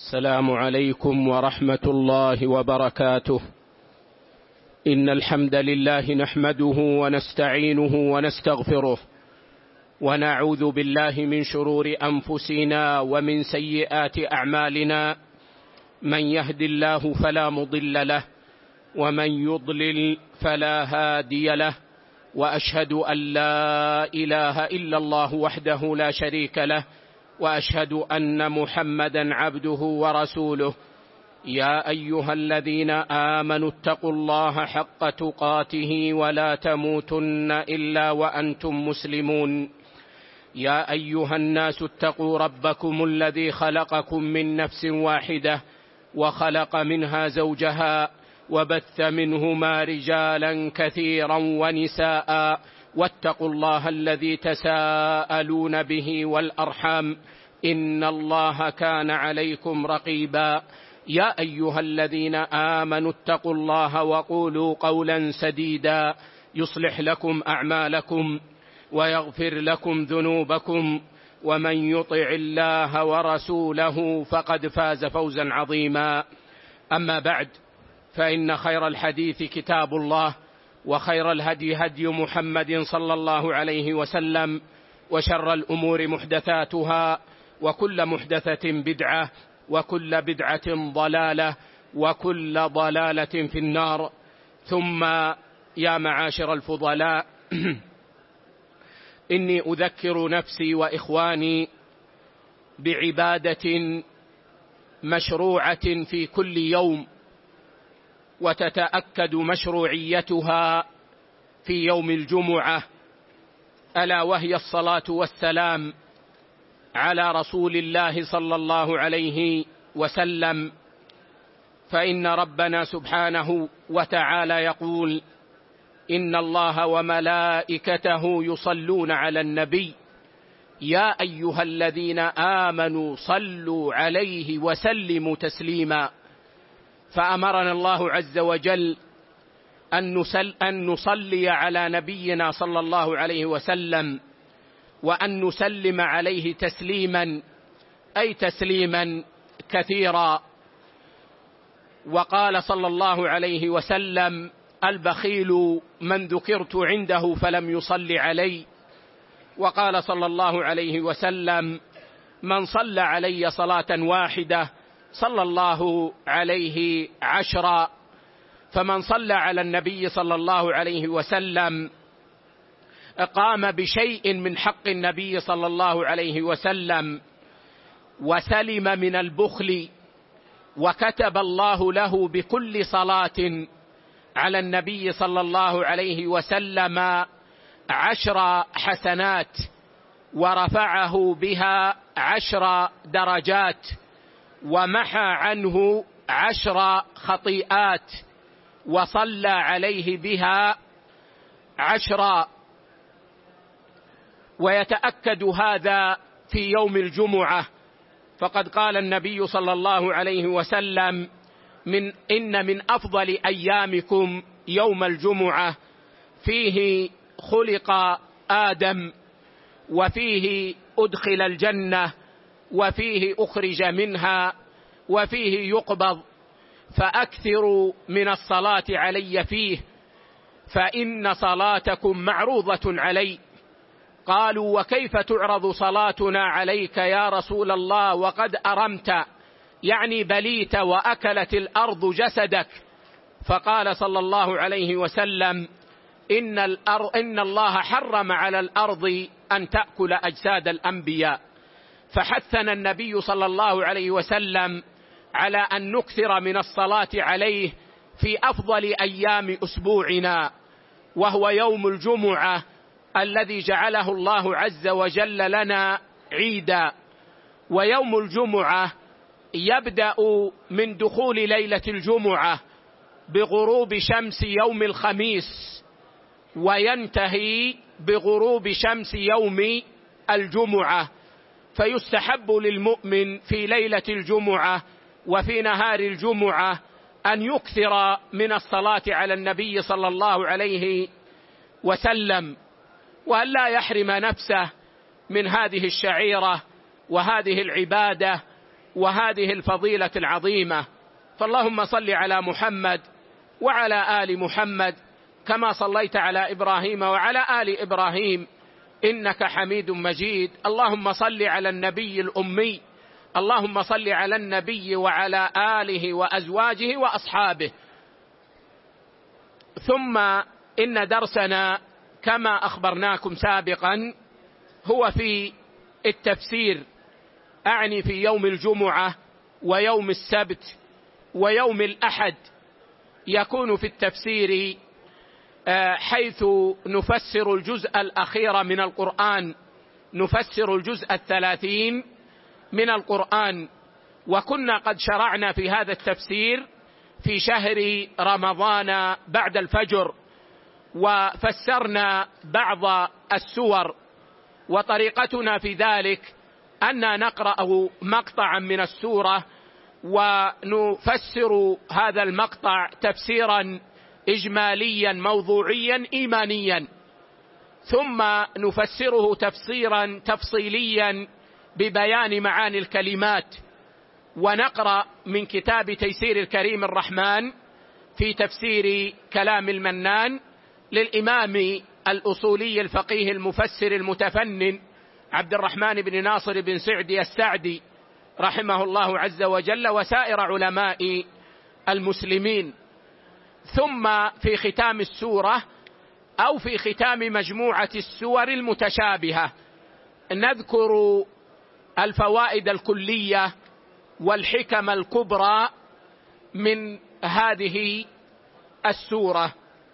السلام عليكم ورحمة الله وبركاته. إن الحمد لله نحمده ونستعينه ونستغفره، ونعوذ بالله من شرور أنفسنا ومن سيئات أعمالنا. من يهد الله فلا مضل له، ومن يضلل فلا هادي له، وأشهد أن لا إله إلا الله وحده لا شريك له، وأشهد أن محمدا عبده ورسوله. يا أيها الذين آمنوا اتقوا الله حق تقاته ولا تموتن إلا وأنتم مسلمون. يا أيها الناس اتقوا ربكم الذي خلقكم من نفس واحدة، وخلق منها زوجها، وبث منهما رجالا كثيرا ونساء، واتقوا الله الذي تساءلون به والأرحام، إن الله كان عليكم رقيبا. يا أيها الذين آمنوا اتقوا الله وقولوا قولا سديدا يصلح لكم أعمالكم ويغفر لكم ذنوبكم، ومن يطع الله ورسوله فقد فاز فوزا عظيما. أما بعد، فإن خير الحديث كتاب الله، وخير الهدي هدي محمد صلى الله عليه وسلم، وشر الأمور محدثاتها، وكل محدثة بدعة، وكل بدعة ضلالة، وكل ضلالة في النار. ثم يا معاشر الفضلاء، إني أذكر نفسي وإخواني بعبادة مشروعة في كل يوم، وتتأكد مشروعيتها في يوم الجمعة، ألا وهي الصلاة والسلام على رسول الله صلى الله عليه وسلم. فإن ربنا سبحانه وتعالى يقول: إن الله وملائكته يصلون على النبي يا أيها الذين آمنوا صلوا عليه وسلموا تسليما. فأمرنا الله عز وجل أن نصلي على نبينا صلى الله عليه وسلم، وأن نسلم عليه تسليما، أي تسليما كثيرا. وقال صلى الله عليه وسلم: البخيل من ذكرت عنده فلم يصل علي. وقال صلى الله عليه وسلم: من صلى علي صلاة واحدة صلى الله عليه 10. فمن صلى على النبي صلى الله عليه وسلم قام بشيء من حق النبي صلى الله عليه وسلم، وسلم من البخل، وكتب الله له بكل صلاة على النبي صلى الله عليه وسلم 10 حسنات، ورفعه بها 10 درجات، ومحى عنه 10 خطيئات، وصلى عليه بها 10. ويتأكد هذا في يوم الجمعة، فقد قال النبي صلى الله عليه وسلم: إن من أفضل أيامكم يوم الجمعة، فيه خلق آدم، وفيه أدخل الجنة، وفيه أخرج منها، وفيه يقبض، فأكثروا من الصلاة علي فيه، فإن صلاتكم معروضة علي. قالوا: وكيف تعرض صلاتنا عليك يا رسول الله وقد أرمت، يعني بليت وأكلت الأرض جسدك؟ فقال صلى الله عليه وسلم: إن الله حرم على الأرض أن تأكل أجساد الأنبياء. فحثنا النبي صلى الله عليه وسلم على أن نكثر من الصلاة عليه في أفضل أيام أسبوعنا، وهو يوم الجمعة الذي جعله الله عز وجل لنا عيدا. ويوم الجمعة يبدأ من دخول ليلة الجمعة بغروب شمس يوم الخميس، وينتهي بغروب شمس يوم الجمعة. فيستحب للمؤمن في ليلة الجمعة وفي نهار الجمعة أن يكثر من الصلاة على النبي صلى الله عليه وسلم، وأن لا يحرم نفسه من هذه الشعيرة وهذه العبادة وهذه الفضيلة العظيمة. فاللهم صل على محمد وعلى آل محمد كما صليت على إبراهيم وعلى آل إبراهيم إنك حميد مجيد. اللهم صل على النبي الأمي، اللهم صل على النبي وعلى آله وأزواجه وأصحابه. ثم إن درسنا كما أخبرناكم سابقا هو في التفسير، أعني في يوم الجمعة ويوم السبت ويوم الأحد، يكون في التفسير حيث نفسر الجزء الأخير من القرآن، نفسر الجزء 30 من القرآن. وكنا قد شرعنا في هذا التفسير في شهر رمضان بعد الفجر، وفسرنا بعض السور، وطريقتنا في ذلك أن نقرأ مقطعا من السورة ونفسر هذا المقطع تفسيرا إجماليا موضوعيا إيمانيا، ثم نفسره تفسيرا تفصيليا ببيان معاني الكلمات. ونقرأ من كتاب تيسير الكريم الرحمن في تفسير كلام المنان للإمام الأصولي الفقيه المفسر المتفنن عبد الرحمن بن ناصر بن سعدي السعدي رحمه الله عز وجل وسائر علماء المسلمين. ثم في ختام السورة أو في ختام مجموعة السور المتشابهة نذكر الفوائد الكلية والحكم الكبرى من هذه السورة.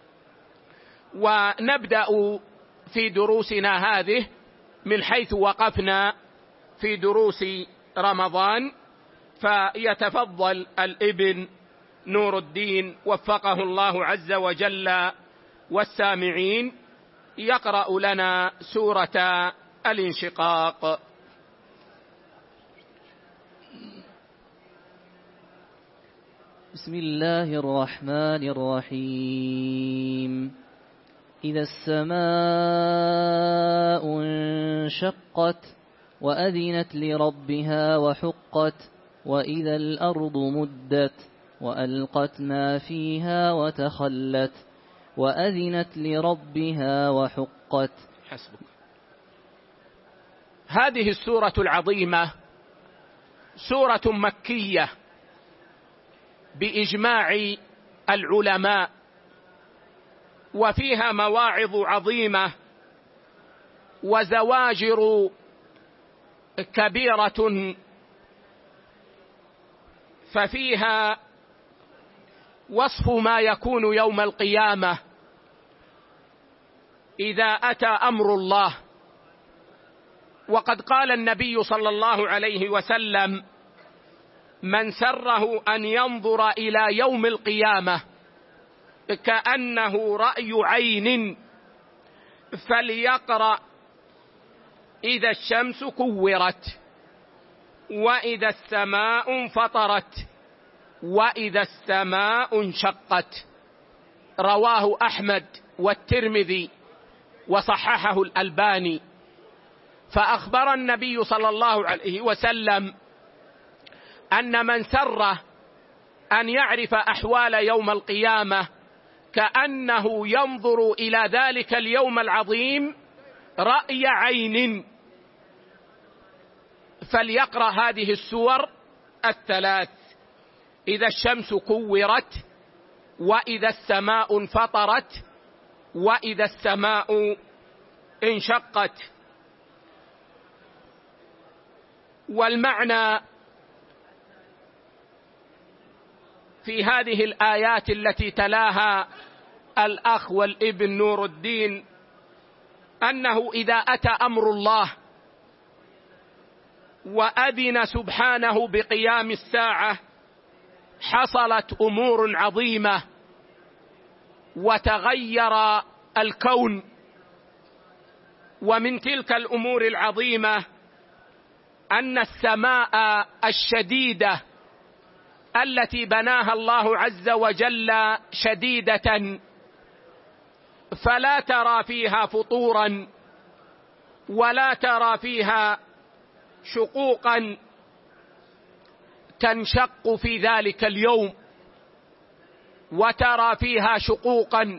ونبدأ في دروسنا هذه من حيث وقفنا في دروس رمضان، فيتفضل الابن نور الدين وفقه الله عز وجل والسامعين يقرأ لنا سورة الانشقاق. بسم الله الرحمن الرحيم. إذا السماء انشقت وأذنت لربها وحقت وإذا الأرض مدت وألقت ما فيها وتخلت وأذنت لربها وحقت. حسبك. هذه السورة العظيمة سورة مكية بإجماع العلماء، وفيها مواعظ عظيمة وزواجر كبيرة، ففيها وصف ما يكون يوم القيامة إذا أتى أمر الله. وقد قال النبي صلى الله عليه وسلم: من سره أن ينظر إلى يوم القيامة كأنه رأي عين فليقرأ إذا الشمس كورت وإذا السماء انفطرت وإذا السماء انشقت. رواه أحمد والترمذي وصححه الألباني. فأخبر النبي صلى الله عليه وسلم أن من سره أن يعرف أحوال يوم القيامة كأنه ينظر إلى ذلك اليوم العظيم رأي عين فليقرأ هذه السور الثلاث: إذا الشمس كورت وإذا السماء انفطرت وإذا السماء انشقت. والمعنى في هذه الآيات التي تلاها الأخ والابن نور الدين أنه إذا أتى أمر الله وأذن سبحانه بقيام الساعة حصلت أمور عظيمة وتغير الكون. ومن تلك الأمور العظيمة أن السماء الشديدة التي بناها الله عز وجل شديدة فلا ترى فيها فطورا ولا ترى فيها شقوقا تنشق في ذلك اليوم وترى فيها شقوقا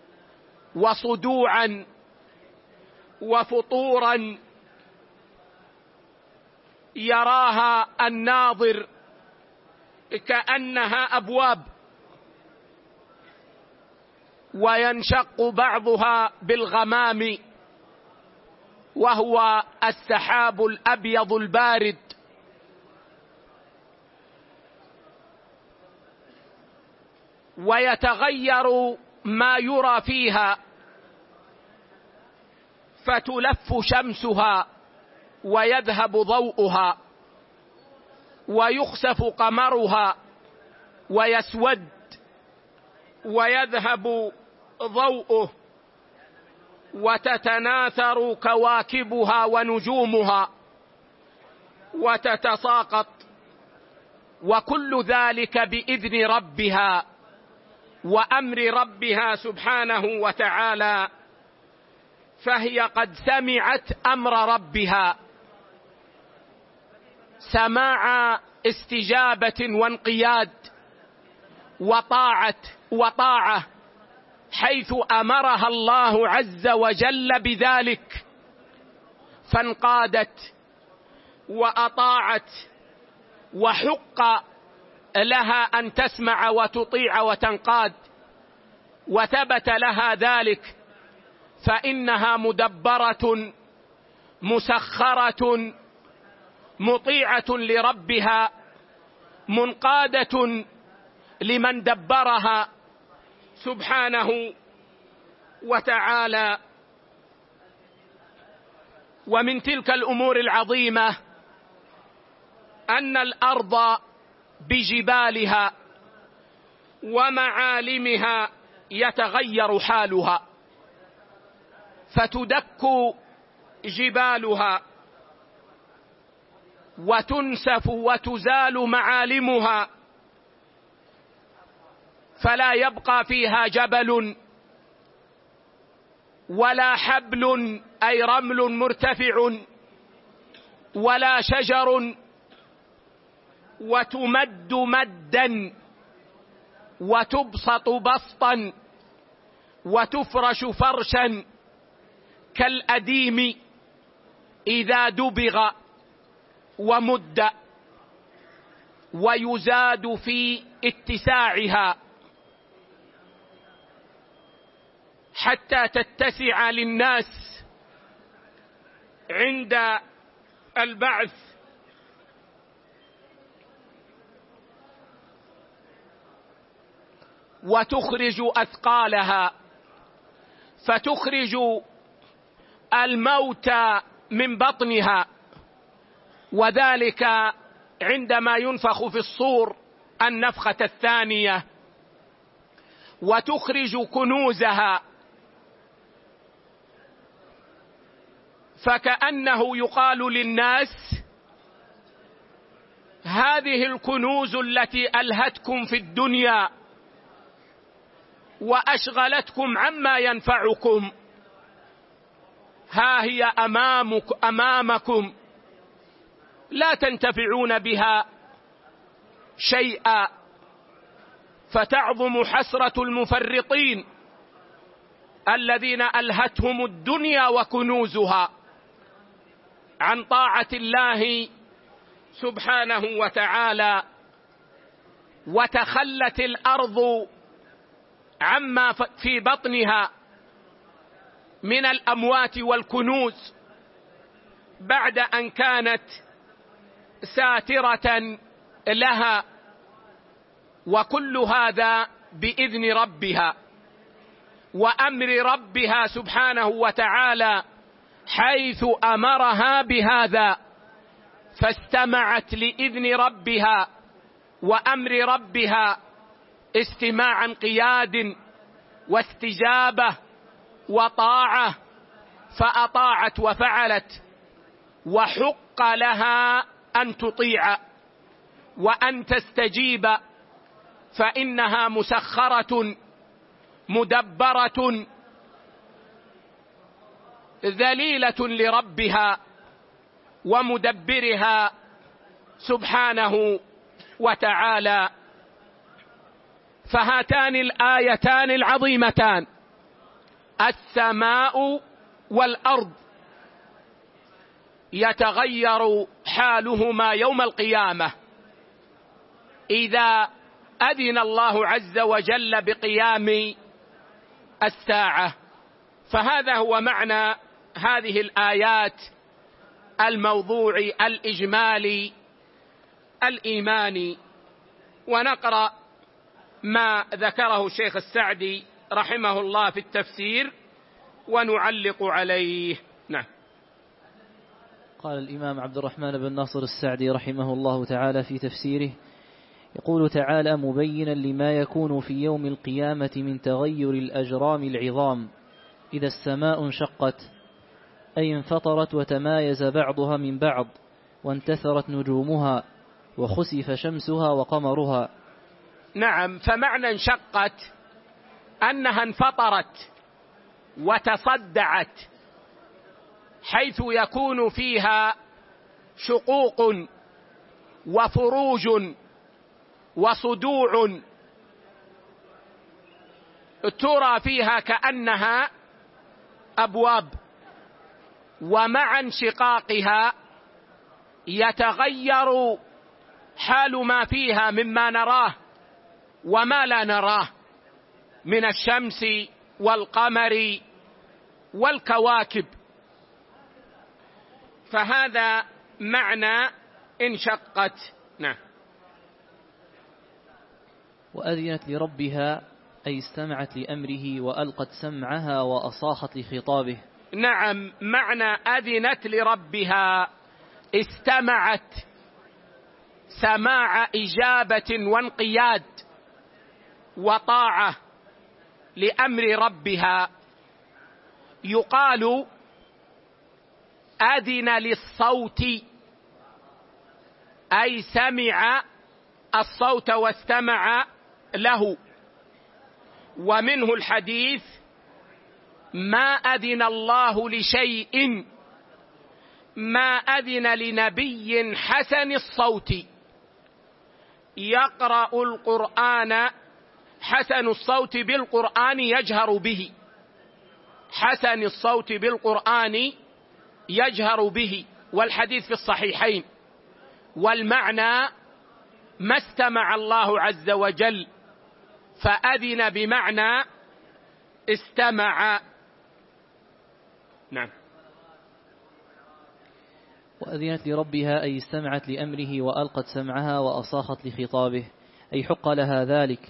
وصدوعا وفطورا يراها الناظر كأنها أبواب، وينشق بعضها بالغمام وهو السحاب الأبيض البارد، ويتغير ما يرى فيها، فتلف شمسها ويذهب ضوءها، ويخسف قمرها ويسود ويذهب ضوءه، وتتناثر كواكبها ونجومها وتتساقط، وكل ذلك بإذن ربها وأمر ربها سبحانه وتعالى، فهي قد سمعت أمر ربها سماع استجابة وانقياد وطاعة، حيث أمرها الله عز وجل بذلك، فانقادت وأطاعت، وحق لها أن تسمع وتطيع وتنقاد، وثبت لها ذلك، فإنها مدبرة مسخرة مطيعة لربها، منقادة لمن دبرها سبحانه وتعالى. ومن تلك الأمور العظيمة أن الأرض بجبالها ومعالمها يتغير حالها، فتدك جبالها وتنسف وتزال معالمها، فلا يبقى فيها جبل ولا حبل أي رمل مرتفع ولا شجر، وتمد مدا وتبسط بسطا وتفرش فرشا كالأديم إذا دبغ ومد، ويزاد في اتساعها حتى تتسع للناس عند البعث، وتخرج أثقالها، فتخرج الموتى من بطنها، وذلك عندما ينفخ في الصور النفخة الثانية، وتخرج كنوزها، فكأنه يقال للناس: هذه الكنوز التي ألهتكم في الدنيا وأشغلتكم عما ينفعكم، ها هي أمامكم، لا تنتفعون بها شيئا، فتعظم حسرة المفرطين الذين ألهتهم الدنيا وكنوزها عن طاعة الله سبحانه وتعالى، وتخلت الأرض عما في بطنها من الأموات والكنوز بعد أن كانت ساترة لها، وكل هذا بإذن ربها وأمر ربها سبحانه وتعالى، حيث أمرها بهذا فاستمعت لإذن ربها وأمر ربها استماع انقياد واستجابة وطاعة، فأطاعت وفعلت، وحق لها أن تطيع وأن تستجيب، فإنها مسخرة مدبرة ذليلة لربها ومدبرها سبحانه وتعالى. فهاتان الآيتان العظيمتان السماء والأرض يتغير حالهما يوم القيامة إذا أذن الله عز وجل بقيام الساعة. فهذا هو معنى هذه الآيات الموضوع الإجمالي الإيماني. ونقرأ ما ذكره الشيخ السعدي رحمه الله في التفسير ونعلق عليه. نعم. قال الإمام عبد الرحمن بن ناصر السعدي رحمه الله تعالى في تفسيره: يقول تعالى مبينا لما يكون في يوم القيامة من تغير الأجرام العظام إذا السماء انشقت، أي انفطرت وتمايز بعضها من بعض وانتثرت نجومها وخسف شمسها وقمرها. نعم، فمعنى انشقت أنها انفطرت وتصدعت، حيث يكون فيها شقوق وفروج وصدوع ترى فيها كأنها أبواب، ومع انشقاقها يتغير حال ما فيها مما نراه وما لا نراه من الشمس والقمر والكواكب. فهذا معنى انشقت. نعم. وأذنت لربها أي استمعت لأمره وألقت سمعها وأصاخت لخطابه. نعم، معنى أذنت لربها استمعت سماع إجابة وانقياد وطاعة لأمر ربها. يقال أذن للصوت أي سمع الصوت واستمع له. ومنه الحديث: ما أذن الله لشيء ما أذن لنبي حسن الصوت يقرأ القرآن، حسن الصوت بالقرآن يجهر به، حسن الصوت بالقرآن يجهر به. والحديث في الصحيحين. والمعنى ما استمع الله عز وجل، فأذن بمعنى استمع. نعم. وأذنت لربها أي استمعت لأمره وألقت سمعها وأصاخت لخطابه، أي حق لها ذلك.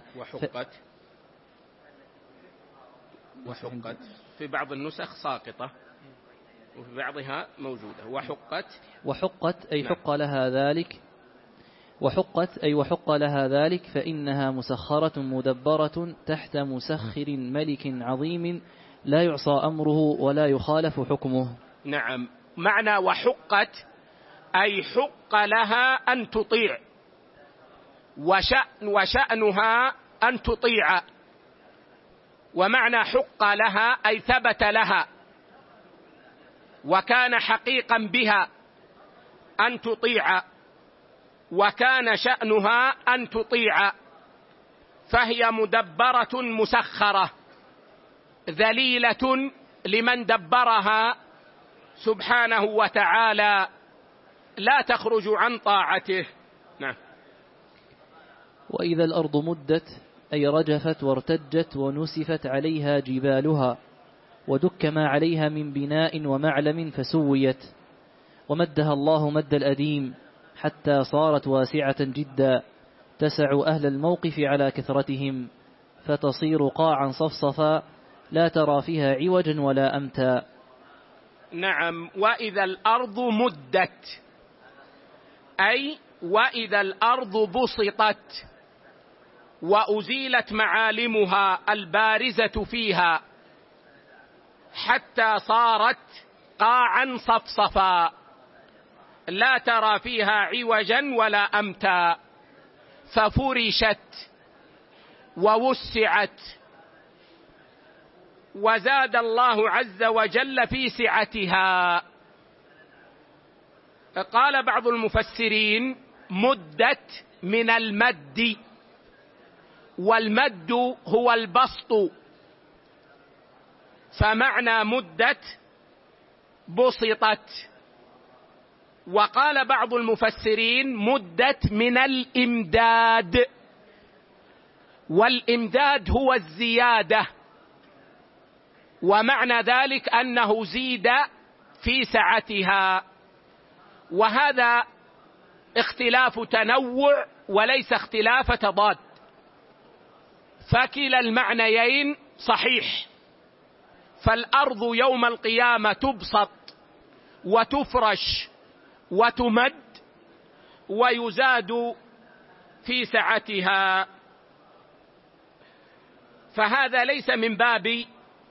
وحقت في بعض النسخ ساقطة وفي بعضها موجودة. وحقت أي حق لها ذلك. وحقت أي وحق لها ذلك، فإنها مسخرة مدبرة تحت مسخر ملك عظيم لا يعصى أمره ولا يخالف حكمه. نعم، معنى وحقت أي حق لها أن تطيع، وشأنها أن تطيع. ومعنى حق لها أي ثبت لها وكان حقيقا بها أن تطيع، وكان شأنها أن تطيع. فهي مدبرة مسخرة ذليلة لمن دبرها سبحانه وتعالى، لا تخرج عن طاعته. نعم. وإذا الأرض مدت أي رجفت وارتجت ونسفت عليها جبالها ودك ما عليها من بناء ومعلم فسويت، ومدها الله مد الأديم حتى صارت واسعة جدا تسع أهل الموقف على كثرتهم، فتصير قاعا صفصفا لا ترى فيها عوجا ولا أمتا. نعم. وإذا الأرض مدت أي وإذا الأرض بسطت وأزيلت معالمها البارزة فيها حتى صارت قاعا صفصفا لا ترى فيها عوجا ولا أمتا، ففرشت ووسعت وزاد الله عز وجل في سعتها. قال بعض المفسرين مدت من المد، والمد هو البسط، فمعنى مدت بسطت. وقال بعض المفسرين مدت من الإمداد، والإمداد هو الزيادة، ومعنى ذلك أنه زيد في سعتها. وهذا اختلاف تنوع وليس اختلاف تضاد، فكلا المعنيين صحيح. فالأرض يوم القيامة تبسط وتفرش وتمد ويزاد في سعتها، فهذا ليس من باب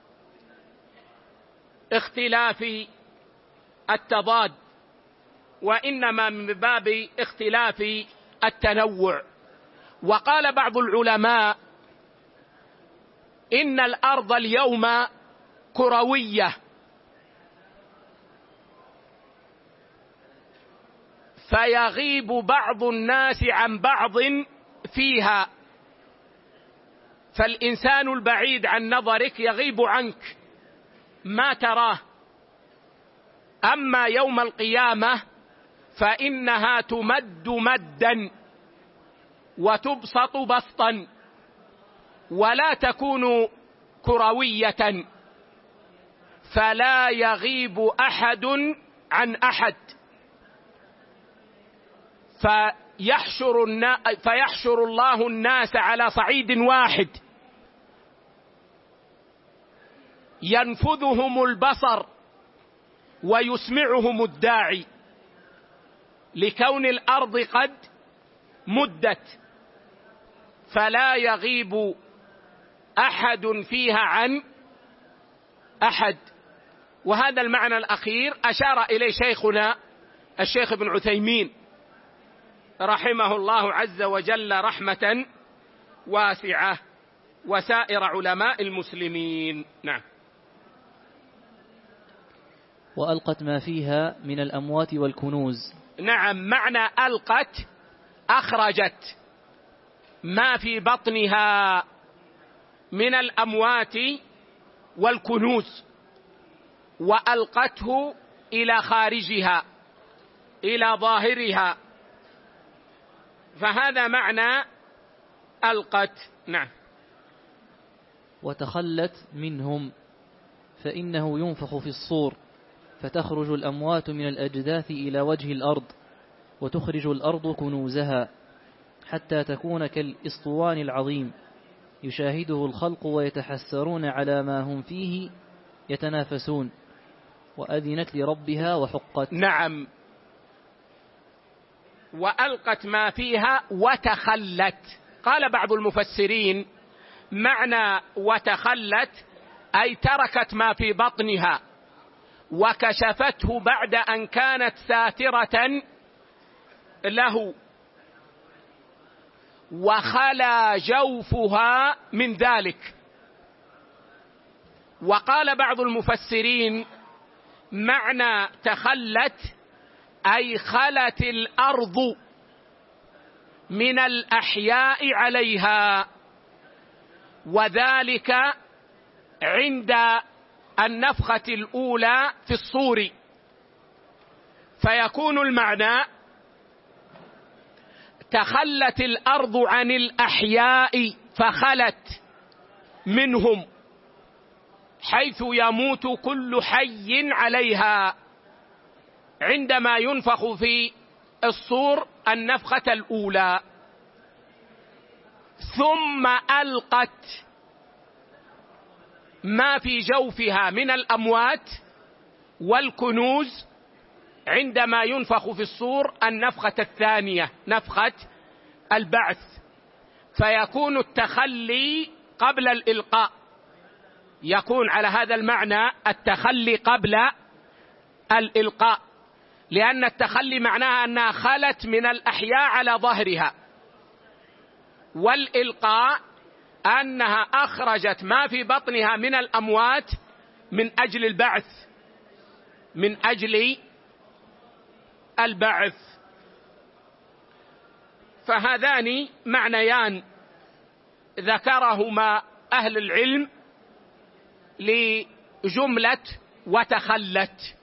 اختلاف التضاد، وإنما من باب اختلاف التنوع. وقال بعض العلماء إن الأرض اليوم كروية، فيغيب بعض الناس عن بعض فيها، فالإنسان البعيد عن نظرك يغيب عنك ما تراه. أما يوم القيامة فإنها تمد مدا وتبسط بسطا، ولا تكون كروية، فلا يغيب أحد عن أحد، فيحشر الله الناس على صعيد واحد، ينفذهم البصر ويسمعهم الداعي، لكون الأرض قد مدت، فلا يغيب أحد فيها عن أحد. وهذا المعنى الأخير أشار إليه شيخنا الشيخ ابن عثيمين رحمه الله عز وجل رحمة واسعة، وسائر علماء المسلمين. نعم. وألقت ما فيها من الأموات والكنوز. نعم، معنى ألقت أخرجت ما في بطنها من الأموات والكنوز، وألقته إلى خارجها إلى ظاهرها، فهذا معنى ألقت. نعم. وتخلت منهم، فإنه ينفخ في الصور فتخرج الأموات من الأجداث إلى وجه الأرض، وتخرج الأرض كنوزها حتى تكون كالإسطوان العظيم يشاهده الخلق ويتحسرون على ما هم فيه يتنافسون، وأذنت لربها وحقت. نعم. وألقت ما فيها وتخلت. قال بعض المفسرين معنى وتخلت أي تركت ما في بطنها وكشفته بعد أن كانت ساترة له، وخلا جوفها من ذلك. وقال بعض المفسرين معنى تخلت أي خلت الأرض من الأحياء عليها، وذلك عند النفخة الأولى في الصور، فيكون المعنى تخلت الأرض عن الأحياء فخلت منهم، حيث يموت كل حي عليها عندما ينفخ في الصور النفخة الأولى. ثم ألقت ما في جوفها من الأموات والكنوز عندما ينفخ في الصور النفخة الثانية، نفخة البعث، فيكون التخلي قبل الإلقاء، يكون على هذا المعنى التخلي قبل الإلقاء، لأن التخلي معناها أنها خلت من الأحياء على ظهرها، والإلقاء أنها أخرجت ما في بطنها من الأموات من أجل البعث، من أجل البعث. فهذان معنيان ذكرهما أهل العلم لجملة وتخلت.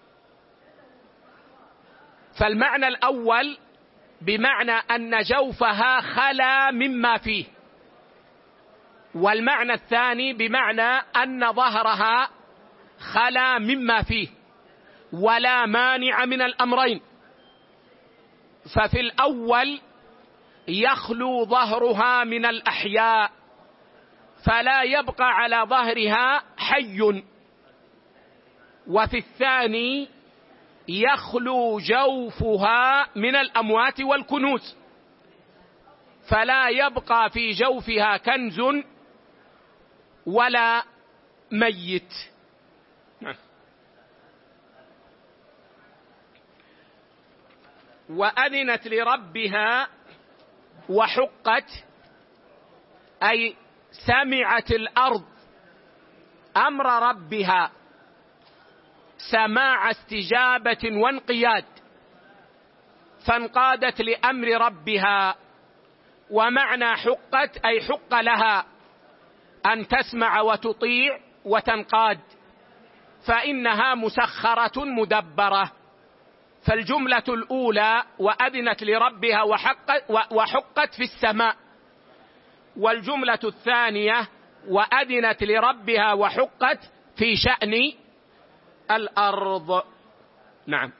فالمعنى الأول بمعنى أن جوفها خلا مما فيه، والمعنى الثاني بمعنى أن ظهرها خلا مما فيه، ولا مانع من الأمرين. ففي الأول يخلو ظهرها من الأحياء فلا يبقى على ظهرها حي، وفي الثاني يخلو جوفها من الأموات والكنوز فلا يبقى في جوفها كنز ولا ميت. وأذنت لربها وحقت، أي سمعت الأرض أمر ربها سماع استجابة وانقياد، فانقادت لأمر ربها. ومعنى حقت أي حق لها أن تسمع وتطيع وتنقاد، فإنها مسخرة مدبرة. فالجملة الأولى وأذنت لربها وحقت في السماء، والجملة الثانية وأذنت لربها وحقت في شأن الأرض. نعم.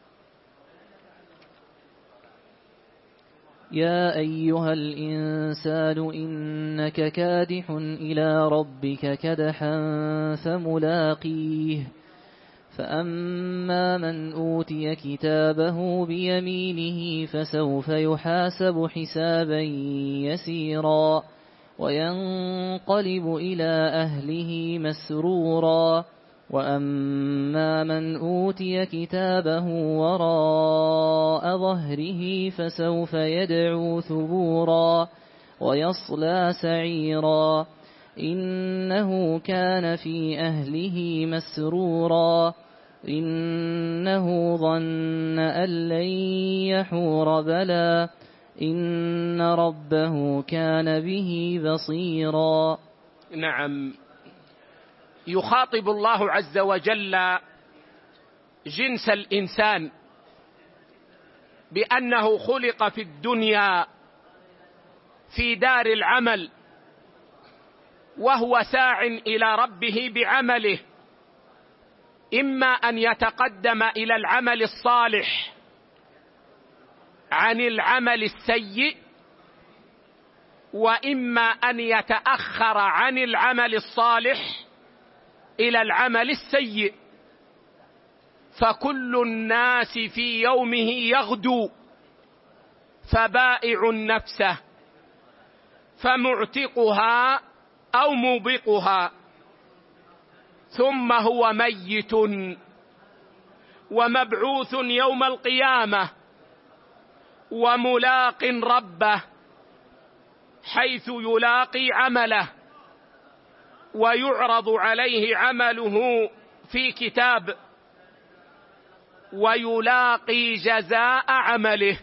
يا أيها الإنسان إنك كادح إلى ربك كدحا فملاقيه، فأما من أوتي كتابه بيمينه فسوف يحاسب حسابا يسيرا وينقلب إلى أهله مسرورا. وأما من أوتي كتابه وراء ظهره فسوف يدعو ثبورا ويصلى سعيرا إنه كان في أهله مسرورا إنه ظن أن لن يحور بلى إن ربه كان به بصيرا. نعم. يخاطب الله عز وجل جنس الإنسان بأنه خلق في الدنيا في دار العمل، وهو ساع إلى ربه بعمله، إما أن يتقدم إلى العمل الصالح عن العمل السيء، وإما أن يتأخر عن العمل الصالح إلى العمل السيء. فكل الناس في يومه يغدو، فبائع نفسه فمعتقها أو موبقها، ثم هو ميت ومبعوث يوم القيامة وملاق ربه حيث يلاقي عمله، ويعرض عليه عمله في كتاب ويلاقي جزاء عمله.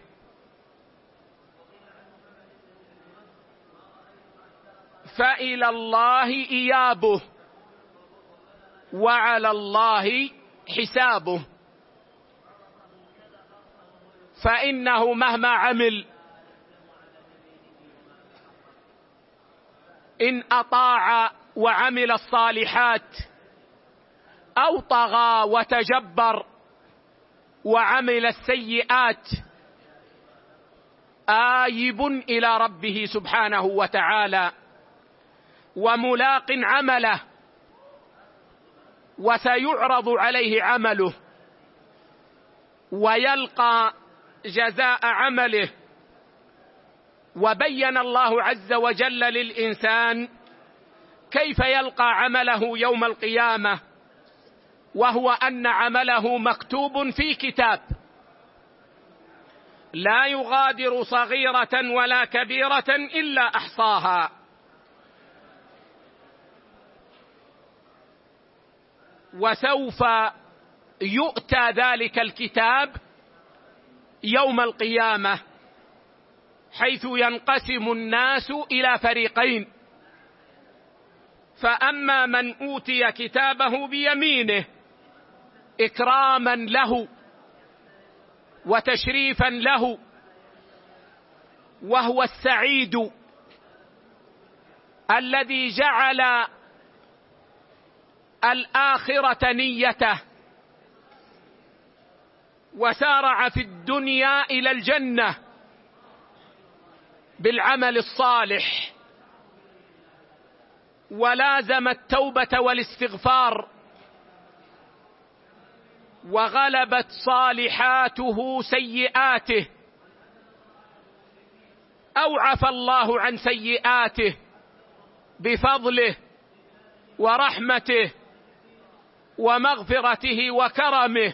فإلى الله إيابه وعلى الله حسابه، فإنه مهما عمل إن أطاع وعمل الصالحات أو طغى وتجبر وعمل السيئات آيب إلى ربه سبحانه وتعالى وملاق عمله، وسيعرض عليه عمله ويلقى جزاء عمله. وبين الله عز وجل للإنسان كيف يلقى عمله يوم القيامة، وهو أن عمله مكتوب في كتاب لا يغادر صغيرة ولا كبيرة إلا أحصاها. وسوف يؤتى ذلك الكتاب يوم القيامة حيث ينقسم الناس إلى فريقين: فأما من أوتي كتابه بيمينه إكراما له وتشريفا له وهو السعيد الذي جعل الآخرة نيته وسارع في الدنيا إلى الجنة بالعمل الصالح ولازم التوبة والاستغفار وغلبت صالحاته سيئاته أو عفى الله عن سيئاته بفضله ورحمته ومغفرته وكرمه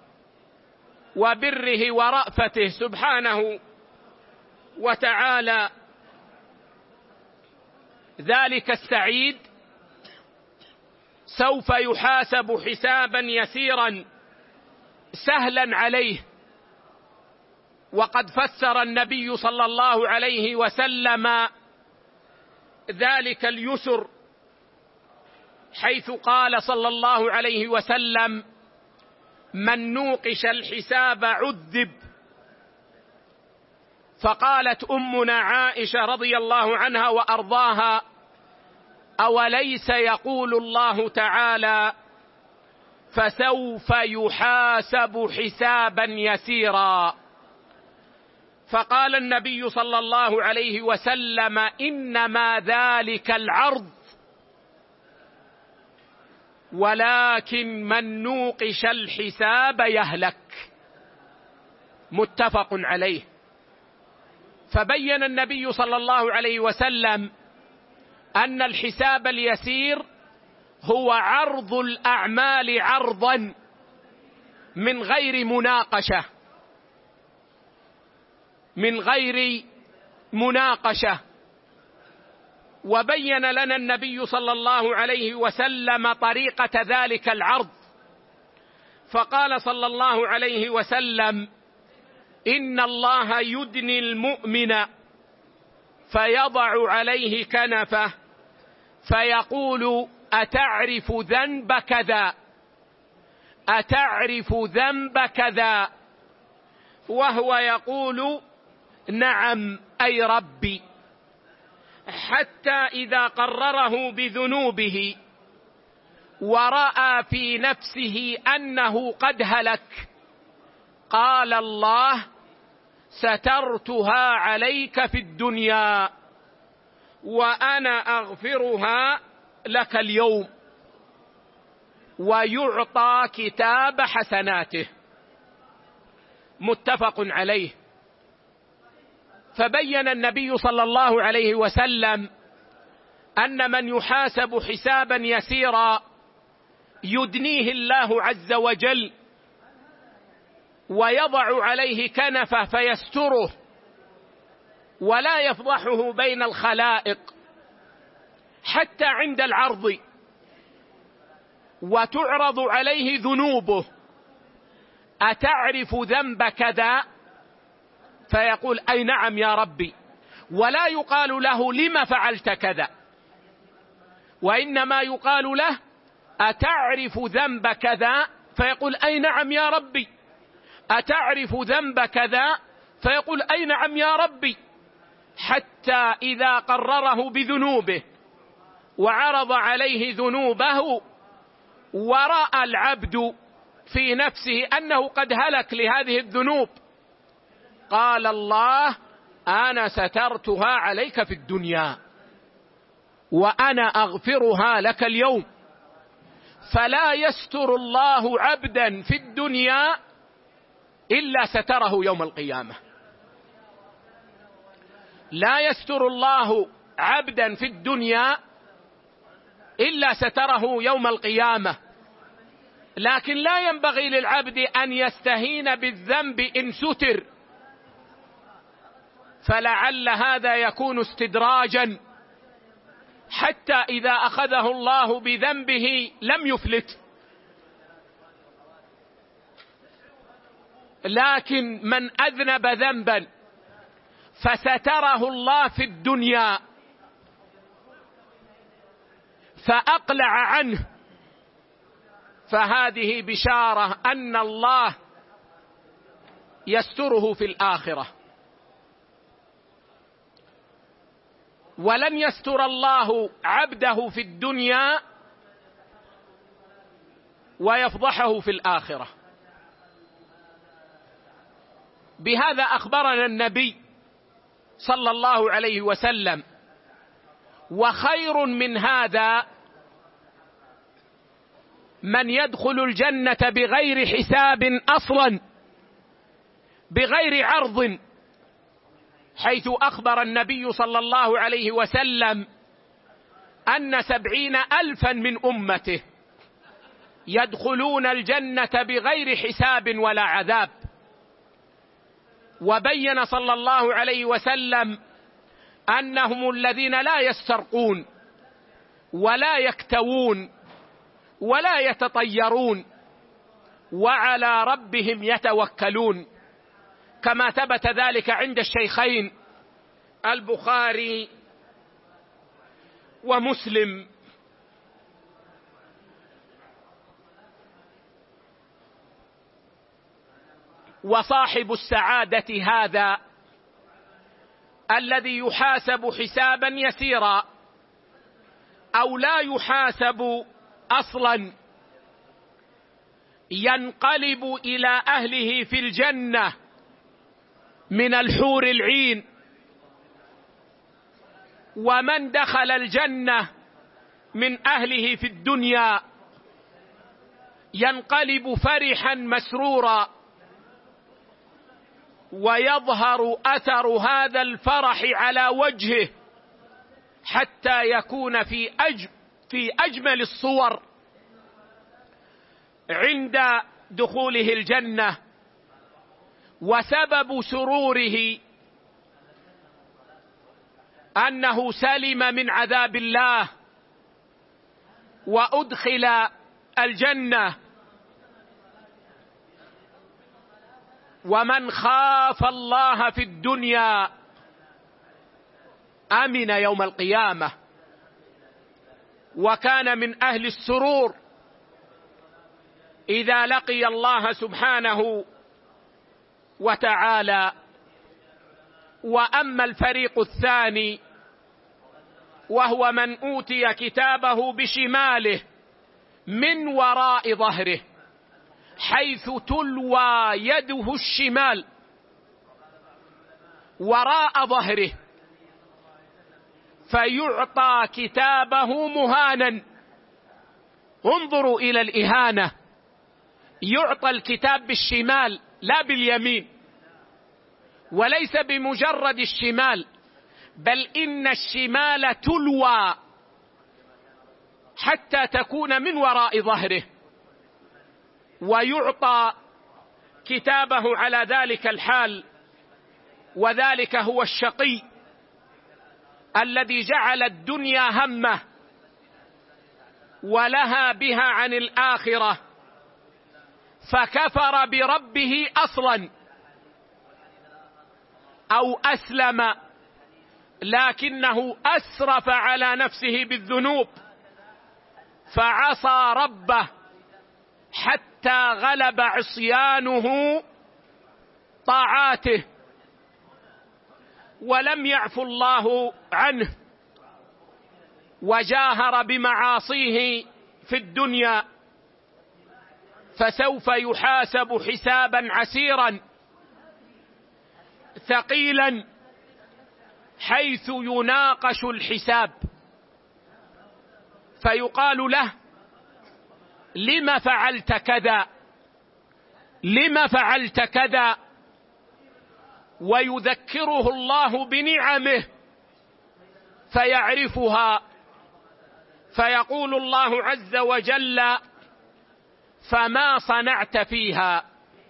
وبره ورأفته سبحانه وتعالى. ذلك السعيد سوف يحاسب حسابا يسيرا سهلا عليه. وقد فسر النبي صلى الله عليه وسلم ذلك اليسر حيث قال صلى الله عليه وسلم: من نوقش الحساب عذب. فقالت أمنا عائشة رضي الله عنها وأرضاها: أوليس يقول الله تعالى: فسوف يحاسب حسابا يسيرا؟ فقال النبي صلى الله عليه وسلم: إنما ذلك العرض، ولكن من نوقش الحساب يهلك. متفق عليه. فبين النبي صلى الله عليه وسلم أن الحساب اليسير هو عرض الأعمال عرضا من غير مناقشة، من غير مناقشة. وبين لنا النبي صلى الله عليه وسلم طريقة ذلك العرض، فقال صلى الله عليه وسلم: إن الله يدني المؤمن فيضع عليه كنفه فيقول: أتعرف ذنب كذا؟ أتعرف ذنب كذا؟ وهو يقول: نعم أي ربي. حتى إذا قرره بذنوبه ورأى في نفسه أنه قد هلك قال الله: سترتها عليك في الدنيا وأنا أغفرها لك اليوم، ويعطى كتاب حسناته. متفق عليه. فبين النبي صلى الله عليه وسلم أن من يحاسب حسابا يسيرا يدنيه الله عز وجل ويضع عليه كنفه فيستره ولا يفضحه بين الخلائق حتى عند العرض، وتعرض عليه ذنوبه: أتعرف ذنب كذا؟ فيقول: أي نعم يا ربي. ولا يقال له: لم فعلت كذا؟ وإنما يقال له: أتعرف ذنب كذا؟ فيقول: أي نعم يا ربي. أتعرف ذنب كذا؟ فيقول: أي نعم يا ربي. حتى إذا قرره بذنوبه وعرض عليه ذنوبه ورأى العبد في نفسه أنه قد هلك لهذه الذنوب قال الله: أنا سترتها عليك في الدنيا وأنا أغفرها لك اليوم. فلا يستر الله عبدا في الدنيا إلا ستره يوم القيامة. لا يستر الله عبدا في الدنيا إلا ستره يوم القيامة. لكن لا ينبغي للعبد أن يستهين بالذنب إن ستر، فلعل هذا يكون استدراجا حتى إذا أخذه الله بذنبه لم يفلت. لكن من أذنب ذنبا فستره الله في الدنيا فأقلع عنه، فهذه بشارة أن الله يستره في الآخرة. ولن يستر الله عبده في الدنيا ويفضحه في الآخرة. بهذا أخبرنا النبي صلى الله عليه وسلم. وخير من هذا من يدخل الجنة بغير حساب أصلا، بغير عرض، حيث أخبر النبي صلى الله عليه وسلم أن 70,000 من أمته يدخلون الجنة بغير حساب ولا عذاب. وبين صلى الله عليه وسلم أنهم الذين لا يسترقون ولا يكتوون ولا يتطيرون وعلى ربهم يتوكلون، كما ثبت ذلك عند الشيخين البخاري ومسلم. وصاحب السعادة هذا الذي يحاسب حسابا يسيرا أو لا يحاسب أصلا، ينقلب إلى أهله في الجنة من الحور العين. ومن دخل الجنة من أهله في الدنيا ينقلب فرحا مسرورا، ويظهر أثر هذا الفرح على وجهه حتى يكون في أجمل الصور عند دخوله الجنة. وسبب سروره أنه سلم من عذاب الله وأدخل الجنة. ومن خاف الله في الدنيا أمن يوم القيامة، وكان من أهل السرور إذا لقي الله سبحانه وتعالى. وأما الفريق الثاني وهو من أوتي كتابه بشماله من وراء ظهره، حيث تلوى يده الشمال وراء ظهره، فيعطى كتابه مهانا. انظروا إلى الإهانة، يعطى الكتاب بالشمال لا باليمين، وليس بمجرد الشمال، بل إن الشمال تلوى حتى تكون من وراء ظهره، ويعطى كتابه على ذلك الحال. وذلك هو الشقي الذي جعل الدنيا همه ولها بها عن الآخرة، فكفر بربه أصلا أو أسلم، لكنه أسرف على نفسه بالذنوب فعصى ربه حتى غلب عصيانه طاعاته، ولم يعف الله عنه وجاهر بمعاصيه في الدنيا، فسوف يحاسب حسابا عسيرا ثقيلا، حيث يناقش الحساب فيقال له: لم فعلت كذا؟ لم فعلت كذا؟ ويذكره الله بنعمه فيعرفها، فيقول الله عز وجل: فما صنعت فيها؟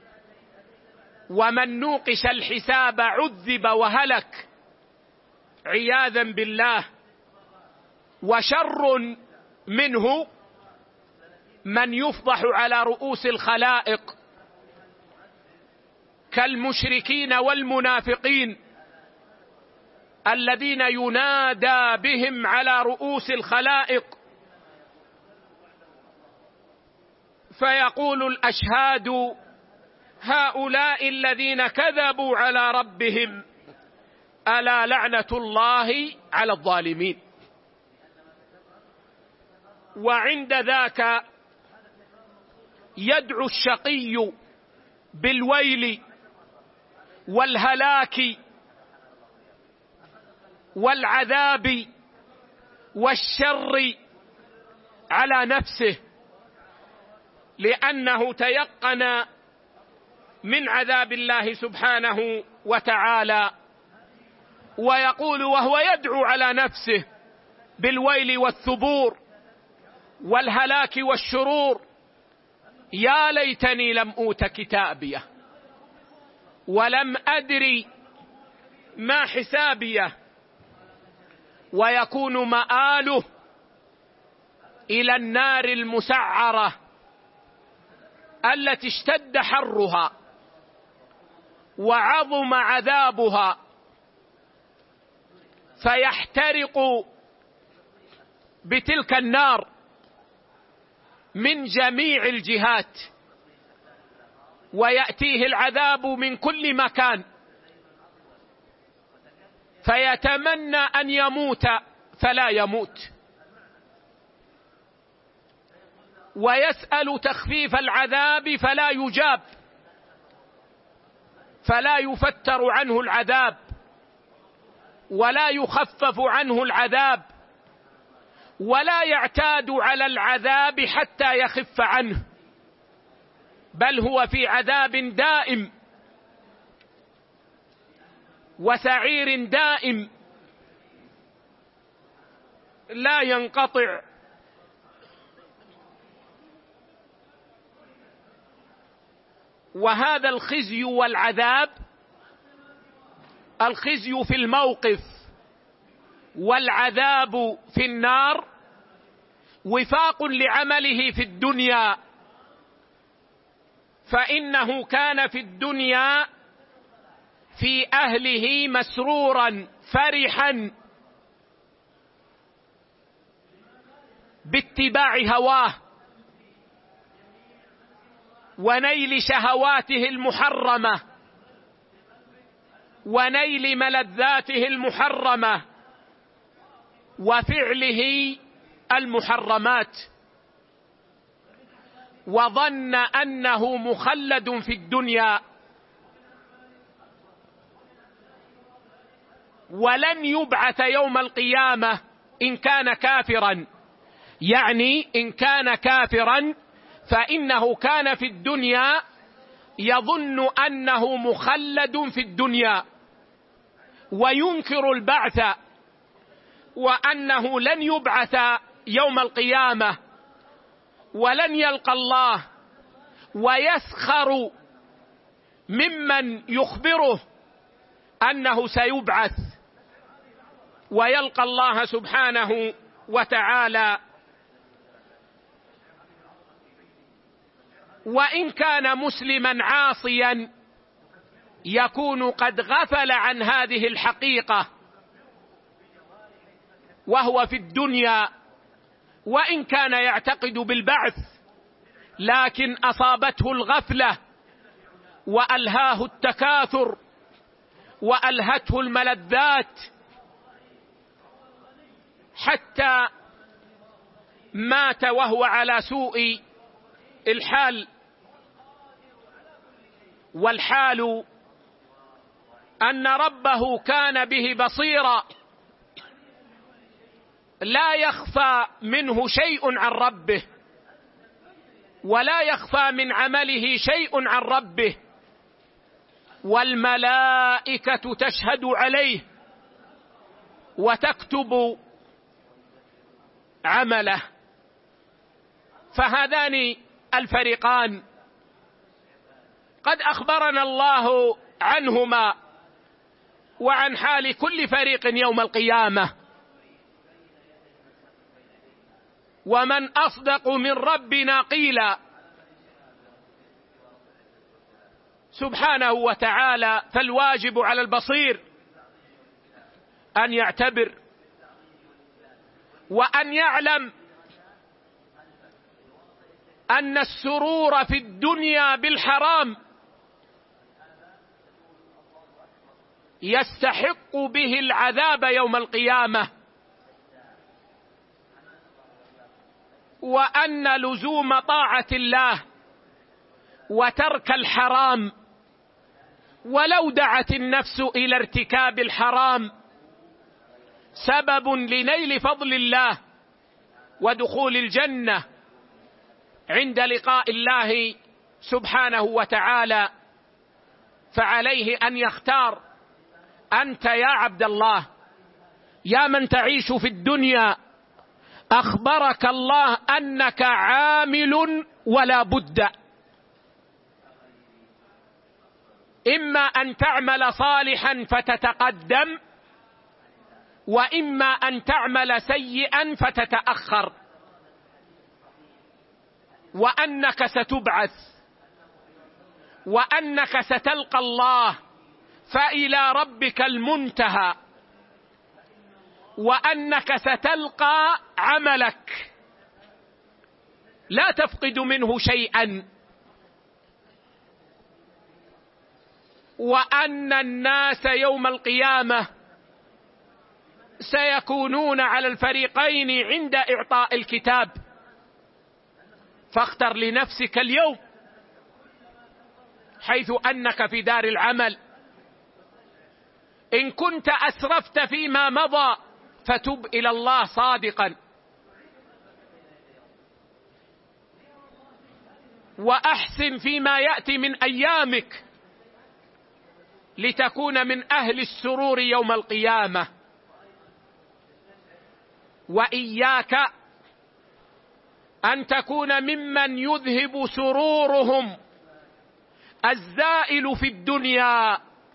ومن نوقش الحساب عذب وهلك عياذا بالله. وشر منه من يفضح على رؤوس الخلائق كالمشركين والمنافقين الذين ينادى بهم على رؤوس الخلائق، فيقول الأشهاد هؤلاء الذين كذبوا على ربهم ألا لعنة الله على الظالمين. وعند ذاك يدعو الشقي بالويل والهلاك والعذاب والشر على نفسه، لأنه تيقن من عذاب الله سبحانه وتعالى، ويقول وهو يدعو على نفسه بالويل والثبور والهلاك والشرور: يا ليتني لم أوت كتابيه ولم أدري ما حسابيه. ويكون مآله إلى النار المسعرة التي اشتد حرها وعظم عذابها، فيحترق بتلك النار من جميع الجهات، ويأتيه العذاب من كل مكان، فيتمنى أن يموت فلا يموت، ويسأل تخفيف العذاب فلا يجاب، فلا يفتر عنه العذاب ولا يخفف عنه العذاب، ولا يعتاد على العذاب حتى يخف عنه، بل هو في عذاب دائم وسعير دائم لا ينقطع. وهذا الخزي والعذاب، الخزي في الموقف والعذاب في النار، وفاق لعمله في الدنيا، فإنه كان في الدنيا في أهله مسرورا فرحا باتباع هواه ونيل شهواته المحرمة ونيل ملذاته المحرمة وفعله المحرمات، وظن أنه مخلد في الدنيا ولن يبعث يوم القيامة إن كان كافرا. يعني إن كان كافرا فإنه كان في الدنيا يظن أنه مخلد في الدنيا وينكر البعث وأنه لن يبعث يوم القيامة ولن يلقى الله، ويسخر ممن يخبره أنه سيبعث ويلقى الله سبحانه وتعالى. وإن كان مسلما عاصيا يكون قد غفل عن هذه الحقيقة وهو في الدنيا، وإن كان يعتقد بالبعث لكن أصابته الغفلة وألهاه التكاثر وألهته الملذات حتى مات وهو على سوء الحال. والحال أن ربه كان به بصيرا، لا يخفى منه شيء عن ربه ولا يخفى من عمله شيء عن ربه، والملائكة تشهد عليه وتكتب عمله. فهذان الفريقان قد أخبرنا الله عنهما وعن حال كل فريق يوم القيامة. ومن أصدق من ربنا قيلا سبحانه وتعالى. فالواجب على البصير أن يعتبر وأن يعلم أن السرور في الدنيا بالحرام يستحق به العذاب يوم القيامة، وأن لزوم طاعة الله وترك الحرام ولو دعت النفس إلى ارتكاب الحرام سبب لنيل فضل الله ودخول الجنة عند لقاء الله سبحانه وتعالى. فعليه أن يختار. أنت يا عبد الله يا من تعيش في الدنيا أخبرك الله أنك عامل ولا بد، إما أن تعمل صالحا فتتقدم، وإما أن تعمل سيئا فتتأخر، وأنك ستبعث، وأنك ستلقى الله فإلى ربك المنتهى، وأنك ستلقى عملك لا تفقد منه شيئا، وأن الناس يوم القيامة سيكونون على الفريقين عند إعطاء الكتاب. فاختر لنفسك اليوم حيث أنك في دار العمل. إن كنت أسرفت فيما مضى فتب إلى الله صادقا، وأحسن فيما يأتي من أيامك لتكون من أهل السرور يوم القيامة. وإياك أن تكون ممن يذهب سرورهم الزائل في الدنيا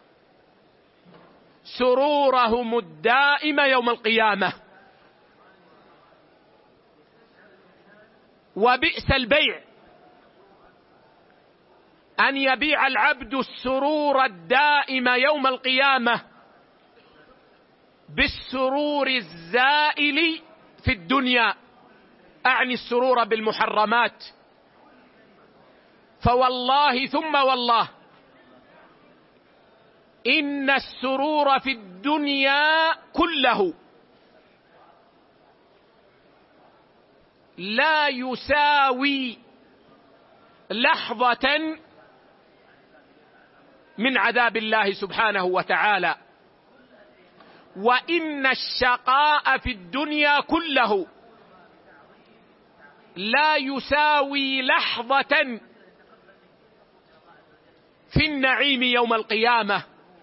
سرورهم الدائم يوم القيامة. وبئس البيع أن يبيع العبد السرور الدائم يوم القيامة بالسرور الزائل في الدنيا، أعني السرور بالمحرمات. فوالله ثم والله إن السرور في الدنيا كله لا يساوي لحظة من عذاب الله سبحانه وتعالى، وإن الشقاء في الدنيا كله لا يساوي لحظة في النعيم يوم القيامة.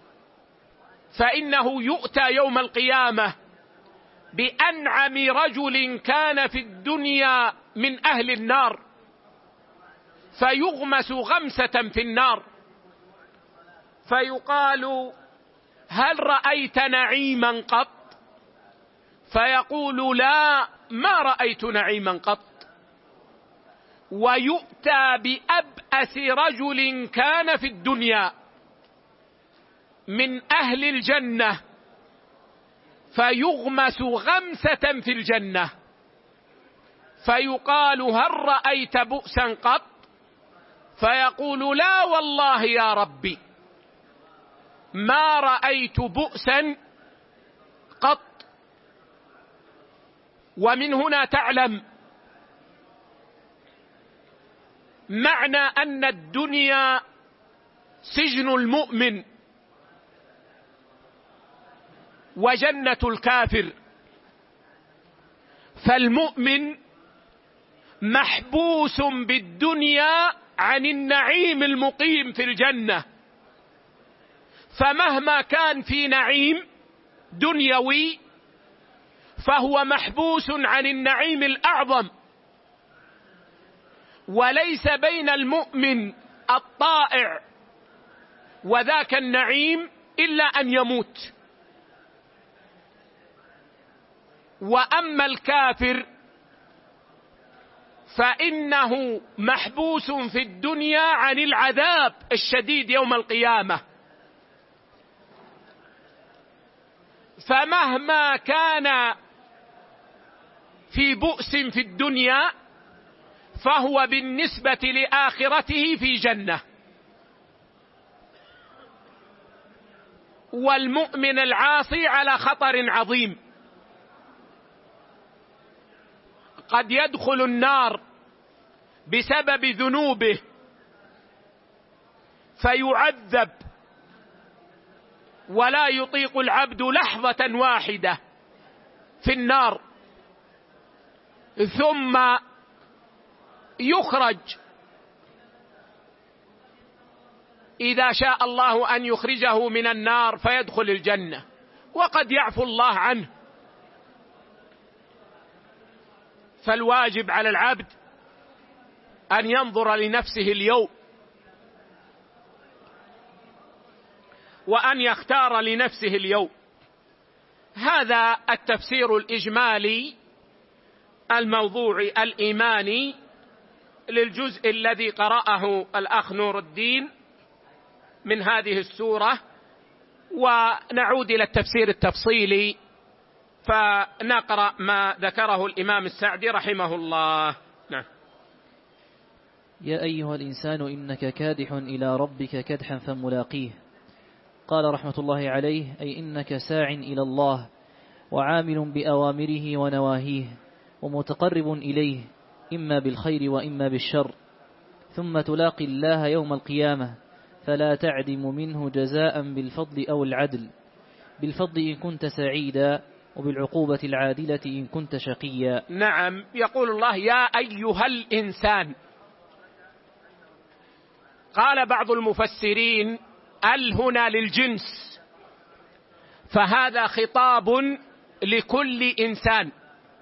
فإنه يؤتى يوم القيامة بأنعم رجل كان في الدنيا من أهل النار فيغمس غمسة في النار، فيقال: هل رأيت نعيما قط؟ فيقول: لا، ما رأيت نعيما قط. ويؤتى بأبأس رجل كان في الدنيا من أهل الجنة فيغمس غمسة في الجنة، فيقال: هل رأيت بؤسا قط؟ فيقول: لا والله يا ربي ما رأيت بؤسا قط. ومن هنا تعلم معنى أن الدنيا سجن المؤمن وجنة الكافر. فالمؤمن محبوس بالدنيا عن النعيم المقيم في الجنة، فمهما كان في نعيم دنيوي فهو محبوس عن النعيم الأعظم. وليس بين المؤمن الطائع وذاك النعيم إلا أن يموت. وأما الكافر فإنه محبوس في الدنيا عن العذاب الشديد يوم القيامة. فمهما كان في بؤس في الدنيا فهو بالنسبة لآخرته في جنة. والمؤمن العاصي على خطر عظيم، قد يدخل النار بسبب ذنوبه فيعذب ولا يطيق العبد لحظة واحدة في النار، ثم يخرج إذا شاء الله أن يخرجه من النار فيدخل الجنة، وقد يعفو الله عنه. فالواجب على العبد أن ينظر لنفسه اليوم، وأن يختار لنفسه اليوم. هذا التفسير الإجمالي الموضوعي الإيماني للجزء الذي قرأه الأخ نور الدين من هذه السورة، ونعود إلى التفسير التفصيلي فنقرأ ما ذكره الإمام السعدي رحمه الله. نعم. يا أيها الإنسان إنك كادح إلى ربك كدحا فملاقيه. قال رحمة الله عليه: أي إنك ساع إلى الله وعامل بأوامره ونواهيه ومتقرب إليه إما بالخير وإما بالشر، ثم تلاقي الله يوم القيامة فلا تعدم منه جزاء بالفضل أو العدل، بالفضل إن كنت سعيدا وبالعقوبة العادلة إن كنت شقيا. نعم، يقول الله: يا أيها الإنسان. قال بعض المفسرين: ال هنا للجنس، فهذا خطاب لكل إنسان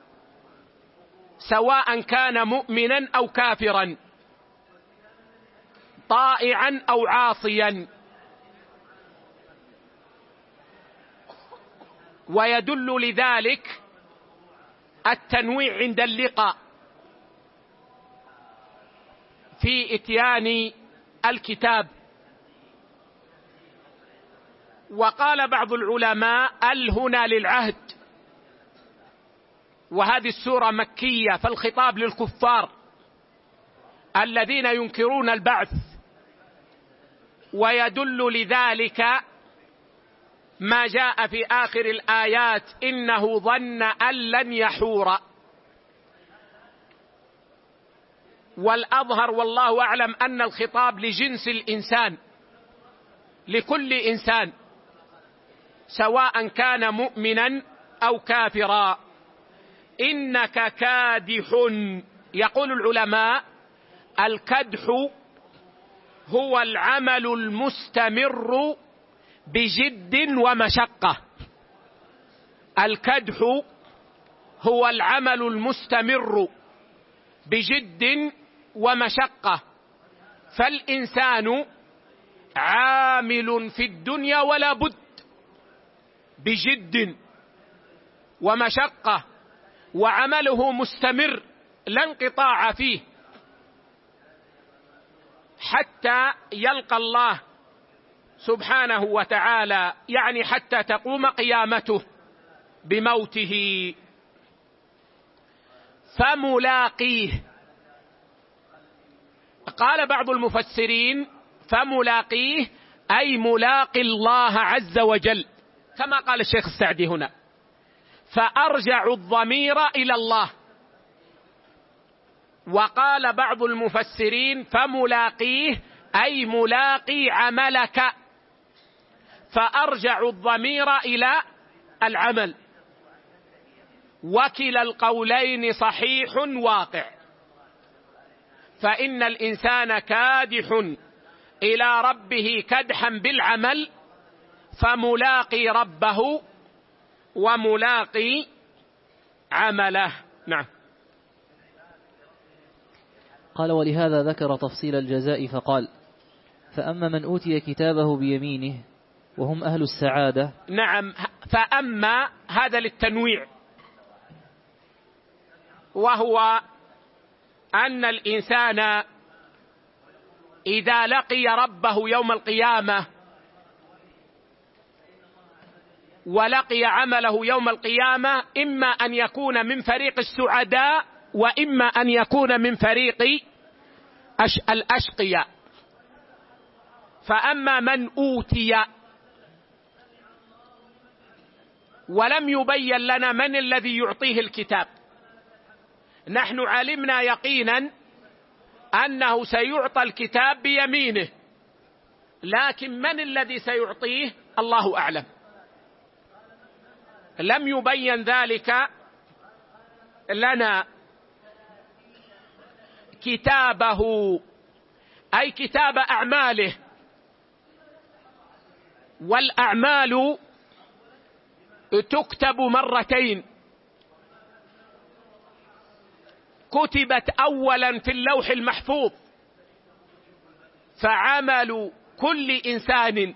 سواء كان مؤمنا أو كافرا، طائعا أو عاصيا. ويدل لذلك التنويع عند اللقاء في إتيان الكتاب. وقال بعض العلماء: ال هنا للعهد، وهذه السورة مكية، فالخطاب للكفار الذين ينكرون البعث. ويدل لذلك ما جاء في آخر الآيات: إنه ظن أن لن يحور. والأظهر والله أعلم أن الخطاب لجنس الإنسان، لكل إنسان سواء كان مؤمنا أو كافرا. إنك كادح، يقول العلماء: الكدح هو العمل المستمر بجد ومشقة. الكدح هو العمل المستمر بجد ومشقة. فالإنسان عامل في الدنيا ولا بد بجد ومشقة، وعمله مستمر لا انقطاع فيه حتى يلقى الله سبحانه وتعالى، يعني حتى تقوم قيامته بموته. فملاقيه، قال بعض المفسرين: فملاقيه أي ملاقي الله عز وجل، كما قال الشيخ السعدي هنا، فأرجع الضمير إلى الله. وقال بعض المفسرين: فملاقيه أي ملاقي عملك، فأرجع الضمير إلى العمل. وكلا القولين صحيح واقع، فإن الإنسان كادح إلى ربه كدحا بالعمل، فملاقي ربه وملاقي عمله. نعم. قال: ولهذا ذكر تفصيل الجزاء فقال: فأما من أوتي كتابه بيمينه وهم أهل السعادة. نعم، فأما هذا للتنويع، وهو أن الإنسان إذا لقي ربه يوم القيامة ولقي عمله يوم القيامة إما أن يكون من فريق السعداء وإما أن يكون من فريق الأشقياء. فأما من أوتي ولم يبين لنا من الذي يعطيه الكتاب، نحن علمنا يقينا أنه سيعطى الكتاب بيمينه، لكن من الذي سيعطيه الله أعلم، لم يبين ذلك لنا. كتابه أي كتاب أعماله، والأعمال تكتب مرتين، كتبت أولا في اللوح المحفوظ، فعمل كل إنسان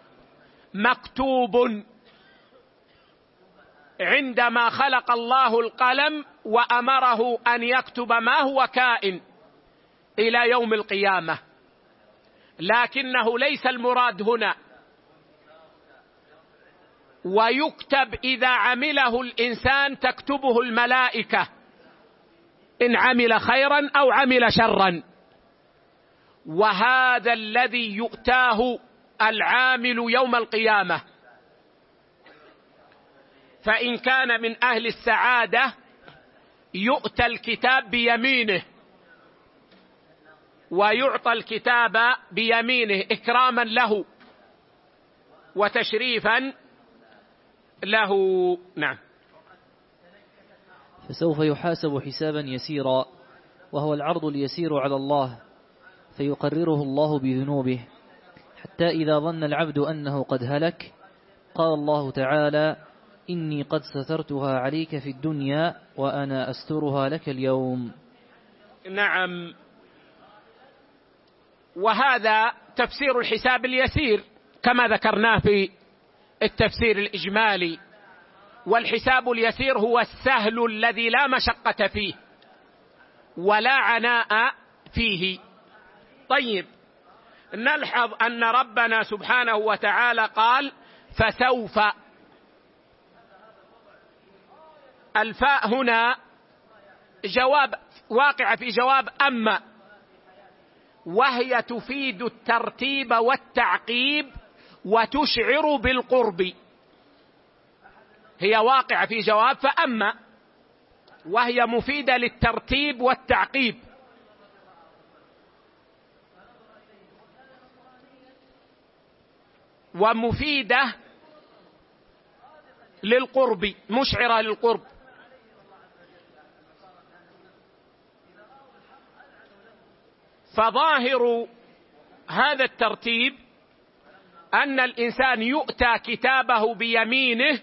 مكتوب عندما خلق الله القلم وأمره أن يكتب ما هو كائن إلى يوم القيامة، لكنه ليس المراد هنا. ويكتب إذا عمله الإنسان تكتبه الملائكة إن عمل خيرا أو عمل شرا، وهذا الذي يؤتاه العامل يوم القيامة. فإن كان من أهل السعادة يؤتى الكتاب بيمينه، ويعطى الكتاب بيمينه إكراما له وتشريفا له. نعم. فسوف يحاسب حسابا يسيرا، وهو العرض اليسير على الله، فيقرره الله بذنوبه، حتى إذا ظن العبد أنه قد هلك قال الله تعالى: إني قد سترتها عليك في الدنيا وأنا أسترها لك اليوم. نعم. وهذا تفسير الحساب اليسير كما ذكرناه في التفسير الإجمالي. والحساب اليسير هو السهل الذي لا مشقة فيه ولا عناء فيه. طيب، نلحظ أن ربنا سبحانه وتعالى قال فسوف. الفاء هنا جواب واقع في جواب أما، وهي تفيد الترتيب والتعقيب وتشعر بالقرب. هي واقعة في جواب فأما، وهي مفيدة للترتيب والتعقيب. ومفيدة للقرب، مشعرة للقرب. فظاهر هذا الترتيب أن الإنسان يؤتى كتابه بيمينه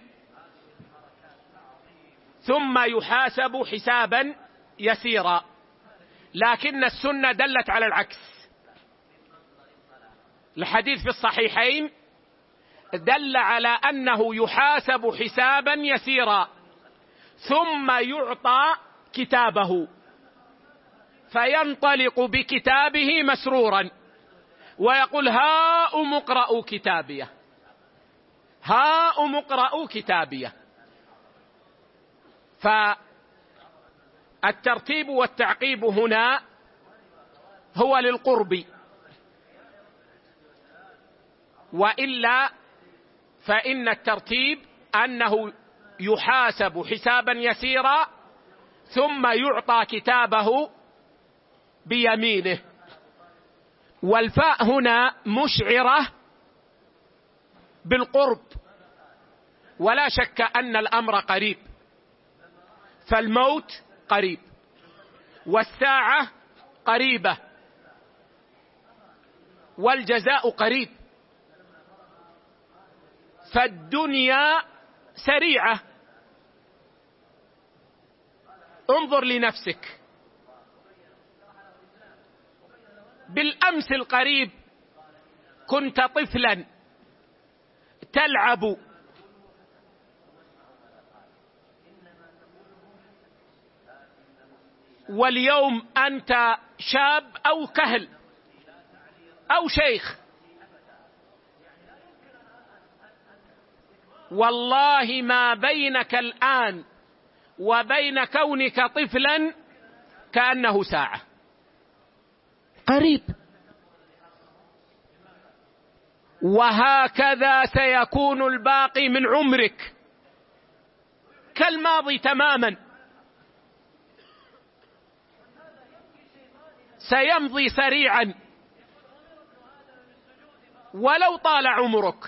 ثم يحاسب حسابا يسيرا، لكن السنة دلت على العكس. الحديث في الصحيحين دل على أنه يحاسب حسابا يسيرا ثم يعطى كتابه، فينطلق بكتابه مسرورا ويقول: هاؤم اقرءوا كتابيه، هاؤم اقرءوا كتابيه. فالترتيب والتعقيب هنا هو للقرب، وإلا فإن الترتيب أنه يحاسب حسابا يسيرا ثم يعطى كتابه بيمينه. والفاء هنا مشعرة بالقرب، ولا شك أن الأمر قريب، فالموت قريب والساعة قريبة والجزاء قريب، فالدنيا سريعة. انظر لنفسك، بالأمس القريب كنت طفلا تلعب، واليوم أنت شاب أو كهل أو شيخ، والله ما بينك الآن وبين كونك طفلا كأنه ساعة، قريب. وهكذا سيكون الباقي من عمرك كالماضي تماما، سيمضي سريعا ولو طال عمرك،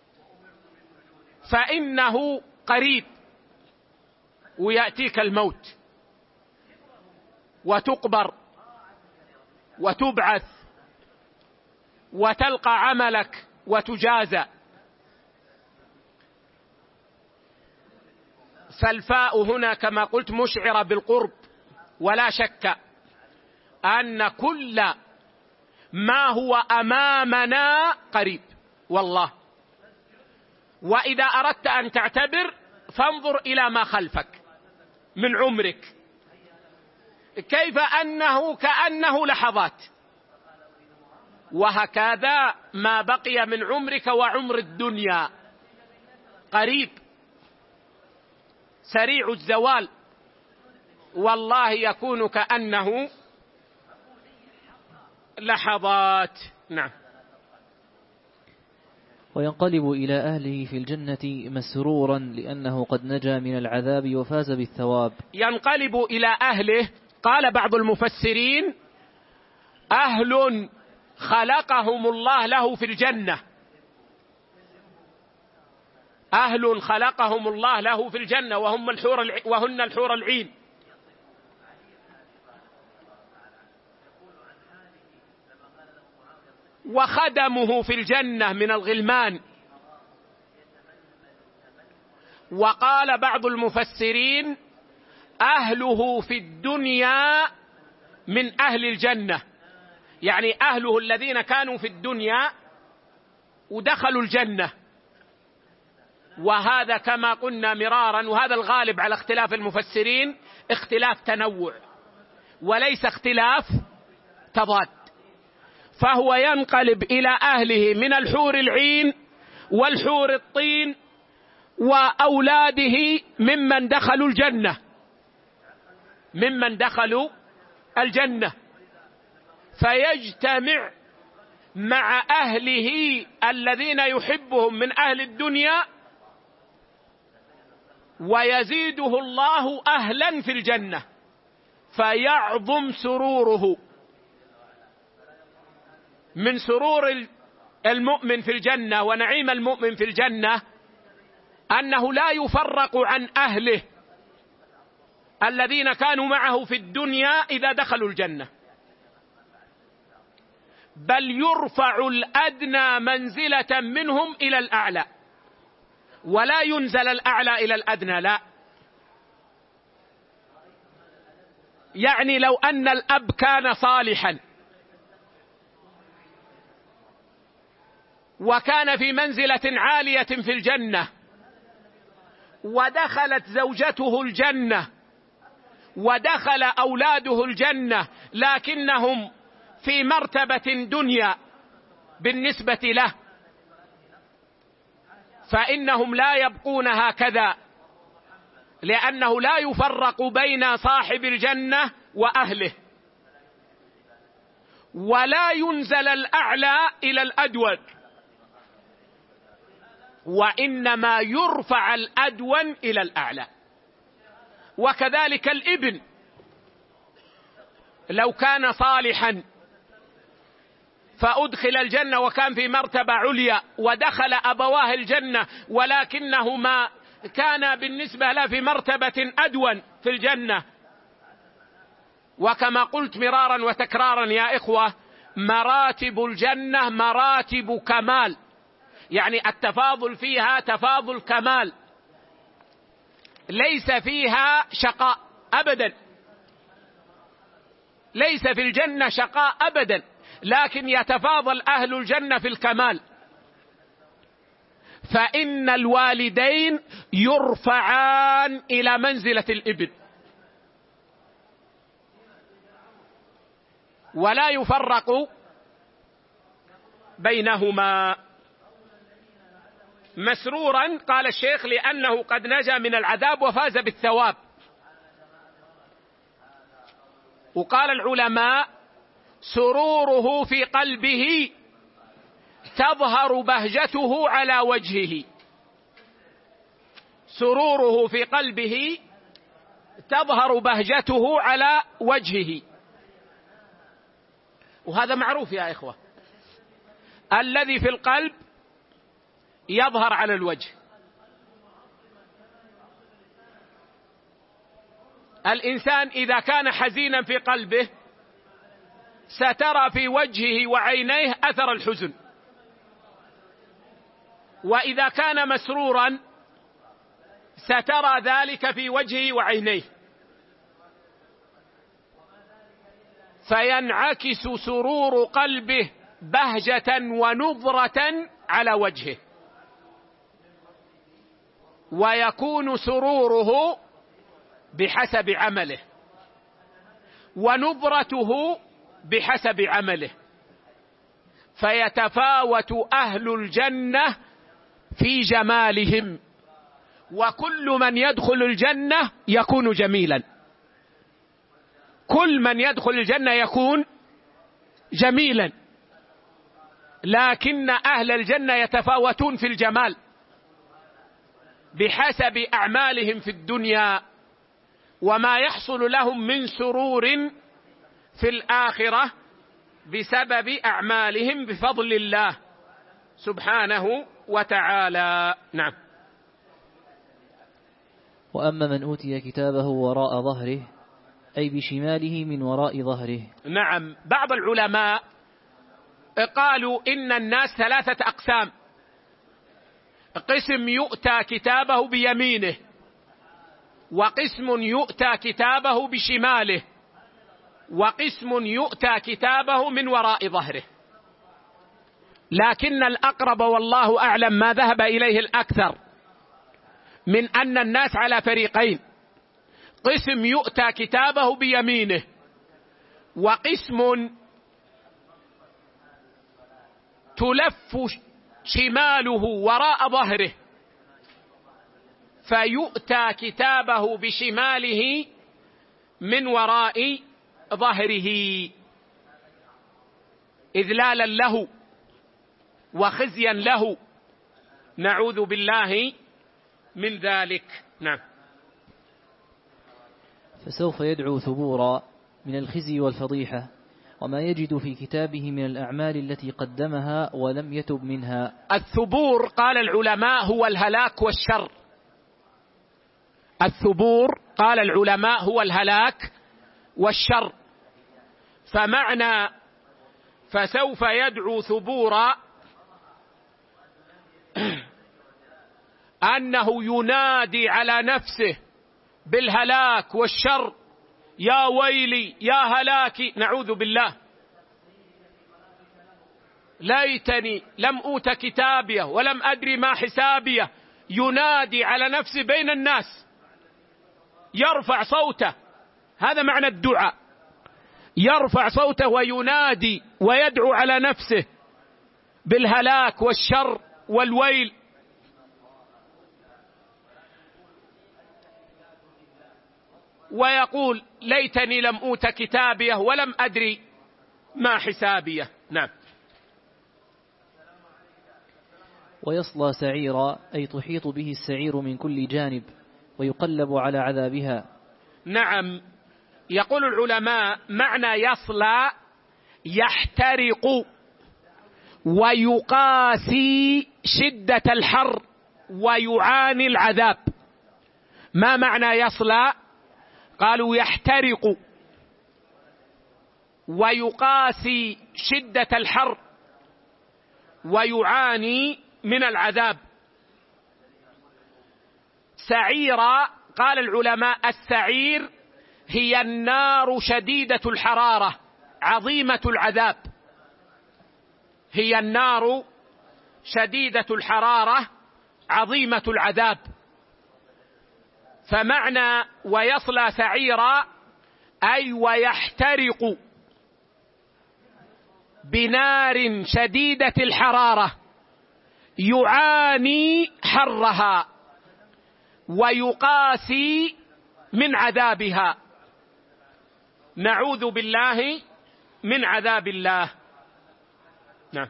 فإنه قريب ويأتيك الموت وتقبر وتبعث وتلقى عملك وتجازى. فالفاء هنا كما قلت مشعرة بالقرب، ولا شك أن كل ما هو أمامنا قريب والله. وإذا أردت أن تعتبر فانظر إلى ما خلفك من عمرك، كيف أنه كأنه لحظات، وهكذا ما بقي من عمرك وعمر الدنيا قريب سريع الزوال، والله يكون كأنه لحظات. نعم. وينقلب إلى أهله في الجنة مسرورا لأنه قد نجا من العذاب وفاز بالثواب. ينقلب إلى أهله، قال بعض المفسرين أهل خلقهم الله له في الجنة، أهل خلقهم الله له في الجنة وهن الحور العين. وخدمه في الجنة من الغلمان. وقال بعض المفسرين أهله في الدنيا من أهل الجنة، يعني أهله الذين كانوا في الدنيا ودخلوا الجنة. وهذا كما قلنا مرارا، وهذا الغالب على اختلاف المفسرين، اختلاف تنوع وليس اختلاف تضاد. فهو ينقلب إلى أهله من الحور العين والحور الطين وأولاده ممن دخلوا الجنة، ممن دخلوا الجنة، فيجتمع مع أهله الذين يحبهم من أهل الدنيا، ويزيده الله أهلا في الجنة فيعظم سروره. من سرور المؤمن في الجنة ونعيم المؤمن في الجنة أنه لا يفرق عن أهله الذين كانوا معه في الدنيا إذا دخلوا الجنة، بل يرفع الأدنى منزلة منهم إلى الأعلى، ولا ينزل الأعلى إلى الأدنى، لا. يعني لو أن الأب كان صالحا وكان في منزلة عالية في الجنة، ودخلت زوجته الجنة ودخل أولاده الجنة، لكنهم في مرتبة دنيا بالنسبة له، فإنهم لا يبقون هكذا، لأنه لا يفرق بين صاحب الجنة وأهله، ولا ينزل الأعلى إلى الأدون، وإنما يرفع الأدون إلى الأعلى. وكذلك الابن لو كان صالحا فأدخل الجنة وكان في مرتبة عليا، ودخل أبواه الجنة ولكنهما كان بالنسبة له في مرتبة أدون في الجنة. وكما قلت مرارا وتكرارا يا إخوة، مراتب الجنة مراتب كمال، يعني التفاضل فيها تفاضل كمال، ليس فيها شقاء أبدا، ليس في الجنة شقاء أبدا، لكن يتفاضل أهل الجنة في الكمال. فإن الوالدين يرفعان إلى منزلة الابن، ولا يفرق بينهما. مسرورا قال الشيخ لأنه قد نجا من العذاب وفاز بالثواب. وقال العلماء سروره في قلبه تظهر بهجته على وجهه، سروره في قلبه تظهر بهجته على وجهه. وهذا معروف يا إخوة، الذي في القلب يظهر على الوجه. الإنسان إذا كان حزينا في قلبه سترى في وجهه وعينيه أثر الحزن، وإذا كان مسرورا سترى ذلك في وجهه وعينيه، فينعكس سرور قلبه بهجة ونظرة على وجهه، ويكون سروره بحسب عمله ونظرته بحسب عمله، فيتفاوت أهل الجنة في جمالهم، وكل من يدخل الجنة يكون جميلا، كل من يدخل الجنة يكون جميلا، لكن أهل الجنة يتفاوتون في الجمال بحسب أعمالهم في الدنيا وما يحصل لهم من سرور في الآخرة بسبب أعمالهم بفضل الله سبحانه وتعالى. نعم. وأما من أوتي كتابه وراء ظهره أي بشماله من وراء ظهره. نعم. بعض العلماء قالوا إن الناس ثلاثة أقسام: قسم يؤتى كتابه بيمينه، وقسم يؤتى كتابه بشماله، وقسم يؤتى كتابه من وراء ظهره. لكن الأقرب والله أعلم ما ذهب إليه الأكثر من أن الناس على فريقين: قسم يؤتى كتابه بيمينه، وقسم تلف شماله وراء ظهره فيؤتى كتابه بشماله من وراء ظهره إذلالا له وخزيا له، نعوذ بالله من ذلك. نعم. فسوف يدعو ثبورا من الخزي والفضيحة وما يجد في كتابه من الأعمال التي قدمها ولم يتب منها. الثبور قال العلماء هو الهلاك والشر. الثبور قال العلماء هو الهلاك والشر. فمعنى فسوف يدعو ثبورا أنه ينادي على نفسه بالهلاك والشر: يا ويلي يا هلاكي، نعوذ بالله، ليتني لم أوت كتابيه ولم أدري ما حسابيه. ينادي على نفسه بين الناس، يرفع صوته، هذا معنى الدعاء، يرفع صوته وينادي ويدعو على نفسه بالهلاك والشر والويل. ويقول: ليتني لم أوت كتابيه ولم أدري ما حسابيه. نعم. ويصلى سعيرا أي تحيط به السعير من كل جانب ويقلب على عذابها. نعم. يقول العلماء معنى يصلى يحترق ويقاسي شدة الحر ويعاني العذاب. ما معنى يصلى؟ قالوا يحترق ويقاسي شدة الحر ويعاني من العذاب. سعيرا قال العلماء السعير هي النار شديدة الحرارة عظيمة العذاب، هي النار شديدة الحرارة عظيمة العذاب. فمعنى ويصلى سعيرا أي ويحترق بنار شديدة الحرارة يعاني حرها ويقاسي من عذابها. نعوذ بالله من عذاب الله. نعم.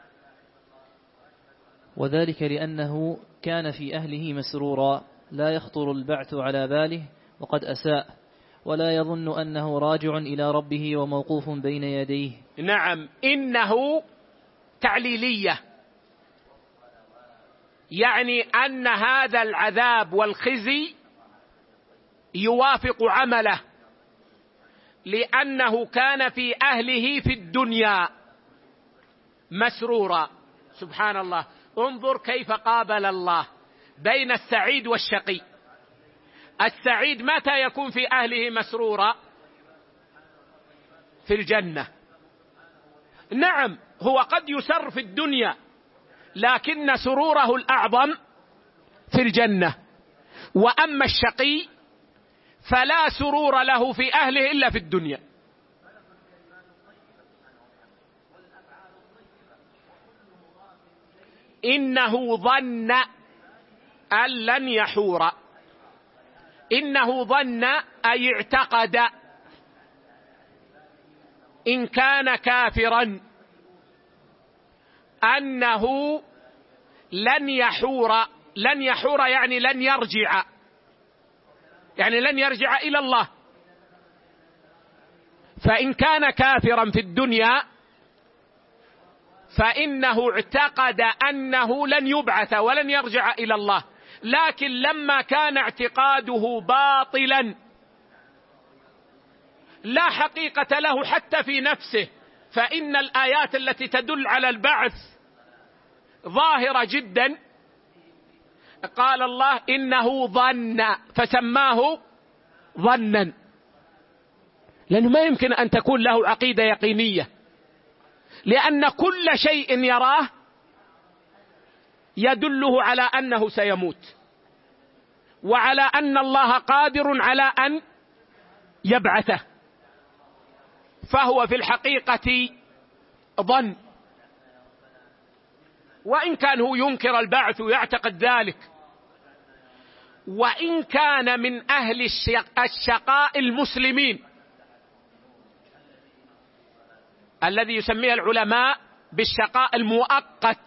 وذلك لأنه كان في أهله مسرورا لا يخطر البعث على باله وقد أساء، ولا يظن أنه راجع إلى ربه وموقوف بين يديه. نعم، إنه تعليلية، يعني أن هذا العذاب والخزي يوافق عمله، لأنه كان في أهله في الدنيا مسرورا. سبحان الله، انظر كيف قابل الله بين السعيد والشقي. السعيد متى يكون في أهله مسرورا؟ في الجنة. نعم، هو قد يسر في الدنيا، لكن سروره الأعظم في الجنة. وأما الشقي فلا سرور له في أهله إلا في الدنيا. إنه ظن أن لن يحور. إنه ظن أي اعتقد، إن كان كافرا، أنه لن يحور. لن يحور يعني لن يرجع، يعني لن يرجع إلى الله. فإن كان كافرا في الدنيا فإنه اعتقد أنه لن يبعث ولن يرجع إلى الله، لكن لما كان اعتقاده باطلا لا حقيقة له حتى في نفسه، فإن الآيات التي تدل على البعث ظاهرة جدا. قال الله إنه ظن، فسماه ظنا، لأنه ما يمكن أن تكون له عقيدة يقينية، لأن كل شيء يراه يدله على أنه سيموت، وعلى أن الله قادر على أن يبعثه، فهو في الحقيقة ظن. وإن كان هو ينكر البعث ويعتقد ذلك، وإن كان من أهل الشقاء المسلمين الذي يسميه العلماء بالشقاء المؤقت،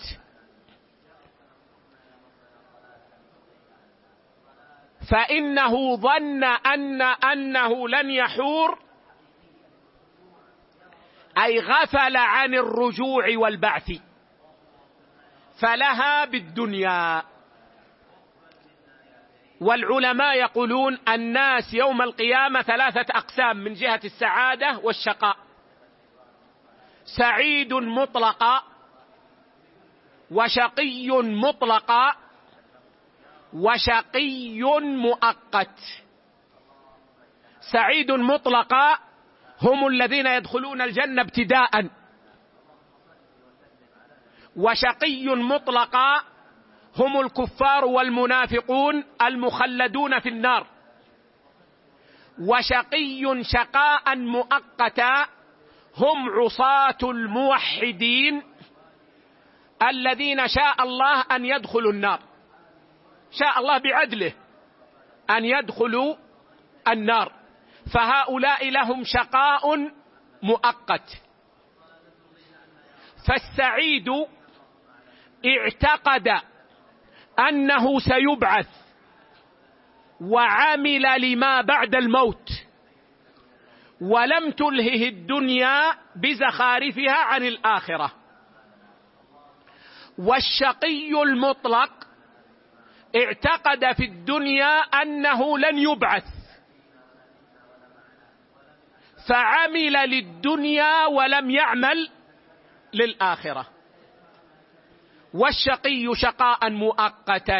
فإنه ظن أنه لن يحور، أي غفل عن الرجوع والبعث، فلها بالدنيا. والعلماء يقولون الناس يوم القيامة 3 أقسام من جهة السعادة والشقاء: سعيد مطلقا، وشقي مطلقا، وشقي مؤقت. سعيد مطلقا هم الذين يدخلون الجنة ابتداء، وشقي مطلقا هم الكفار والمنافقون المخلدون في النار، وشقي شقاء مؤقتا هم عصاة الموحدين الذين شاء الله أن يدخلوا النار، شاء الله بعدله أن يدخلوا النار، فهؤلاء لهم شقاء مؤقت. فالسعيد اعتقد أنه سيبعث وعمل لما بعد الموت، ولم تلهه الدنيا بزخارفها عن الآخرة. والشقي المطلق اعتقد في الدنيا أنه لن يبعث، فعمل للدنيا ولم يعمل للآخرة. والشقي شقاء مؤقتا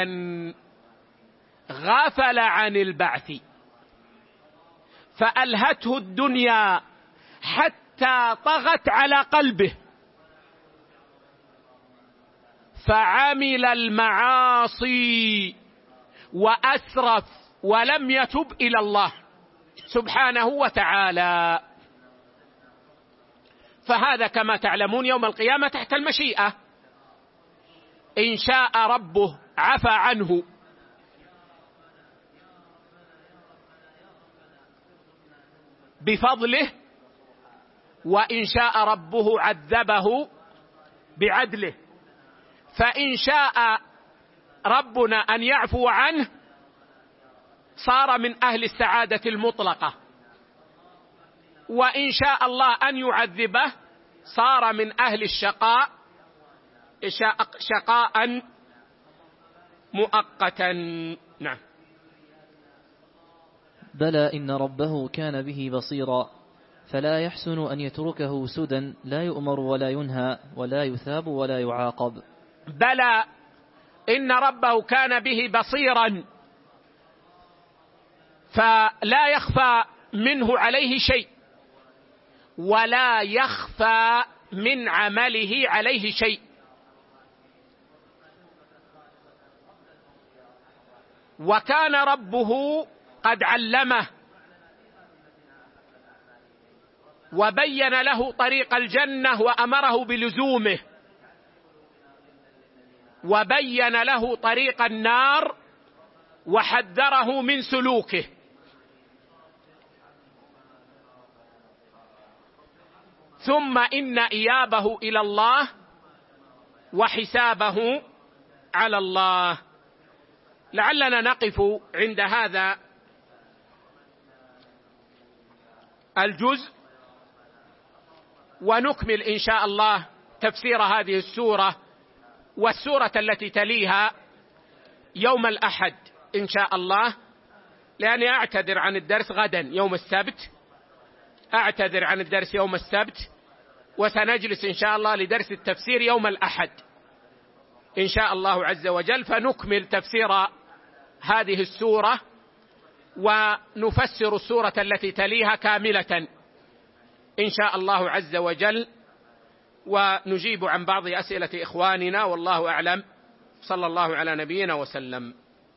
غفل عن البعث، فألهته الدنيا حتى طغت على قلبه، فعمل المعاصي وأسرف ولم يتب إلى الله سبحانه وتعالى. فهذا كما تعلمون يوم القيامة تحت المشيئة، إن شاء ربه عفى عنه، بفضله، وإن شاء ربه عذبه بعدله. فإن شاء ربنا أن يعفو عنه صار من أهل السعادة المطلقة، وإن شاء الله أن يعذبه صار من أهل الشقاء شقاء مؤقتا. نعم. بلى إن ربه كان به بصيرا، فلا يحسن أن يتركه سدى لا يؤمر ولا ينهى ولا يثاب ولا يعاقب. بلى إن ربه كان به بصيرا، فلا يخفى منه عليه شيء، ولا يخفى من عمله عليه شيء. وكان ربه قد علمه وبين له طريق الجنة وأمره بلزومه، وبين له طريق النار وحذره من سلوكه. ثم إن إيابه إلى الله وحسابه على الله. لعلنا نقف عند هذا الجزء، ونكمل إن شاء الله تفسير هذه السورة والسورة التي تليها يوم الأحد إن شاء الله، لأني أعتذر عن الدرس غدا يوم السبت، أعتذر عن الدرس يوم السبت، وسنجلس إن شاء الله لدرس التفسير يوم الأحد إن شاء الله عز وجل، فنكمل تفسير هذه السورة ونفسر السورة التي تليها كاملة إن شاء الله عز وجل، ونجيب عن بعض أسئلة إخواننا، والله أعلم. صلى الله على نبينا وسلم.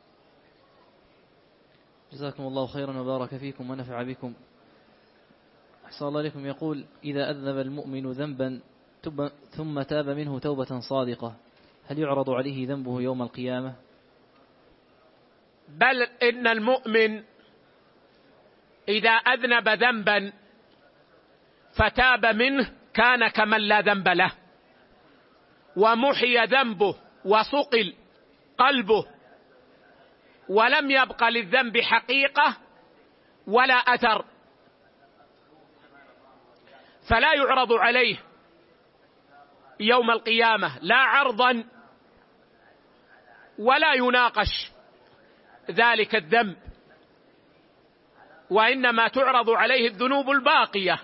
جزاكم الله خيرا وبارك فيكم ونفع بكم. أحسن الله إليكم. يقول: إذا أذنب المؤمن ذنبا ثم تاب منه توبة صادقة، هل يعرض عليه ذنبه يوم القيامة؟ بل إن المؤمن إذا أذنب ذنبا فتاب منه كان كمن لا ذنب له، ومحي ذنبه وصقل قلبه، ولم يبق للذنب حقيقة ولا أثر، فلا يعرض عليه يوم القيامة لا عرضا ولا يناقش ذلك الذنب، وإنما تعرض عليه الذنوب الباقية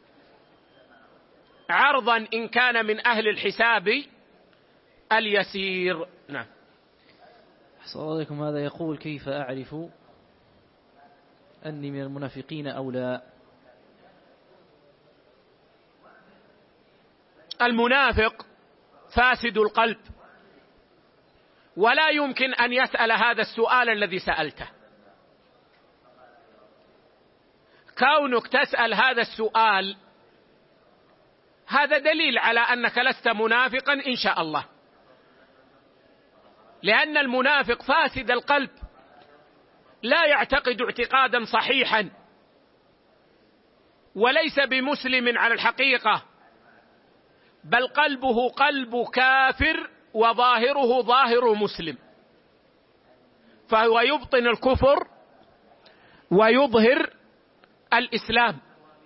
عرضا إن كان من أهل الحساب اليسير. نعم. أحسن الله إليكم. هذا يقول: كيف أعرف أني من المنافقين أو لا؟ المنافق فاسد القلب، ولا يمكن أن يسأل هذا السؤال الذي سألته. كونك تسأل هذا السؤال هذا دليل على أنك لست منافقا إن شاء الله، لأن المنافق فاسد القلب لا يعتقد اعتقادا صحيحا، وليس بمسلم على الحقيقة، بل قلبه قلب كافر وظاهره ظاهر مسلم، فهو يبطن الكفر ويظهر الإسلام.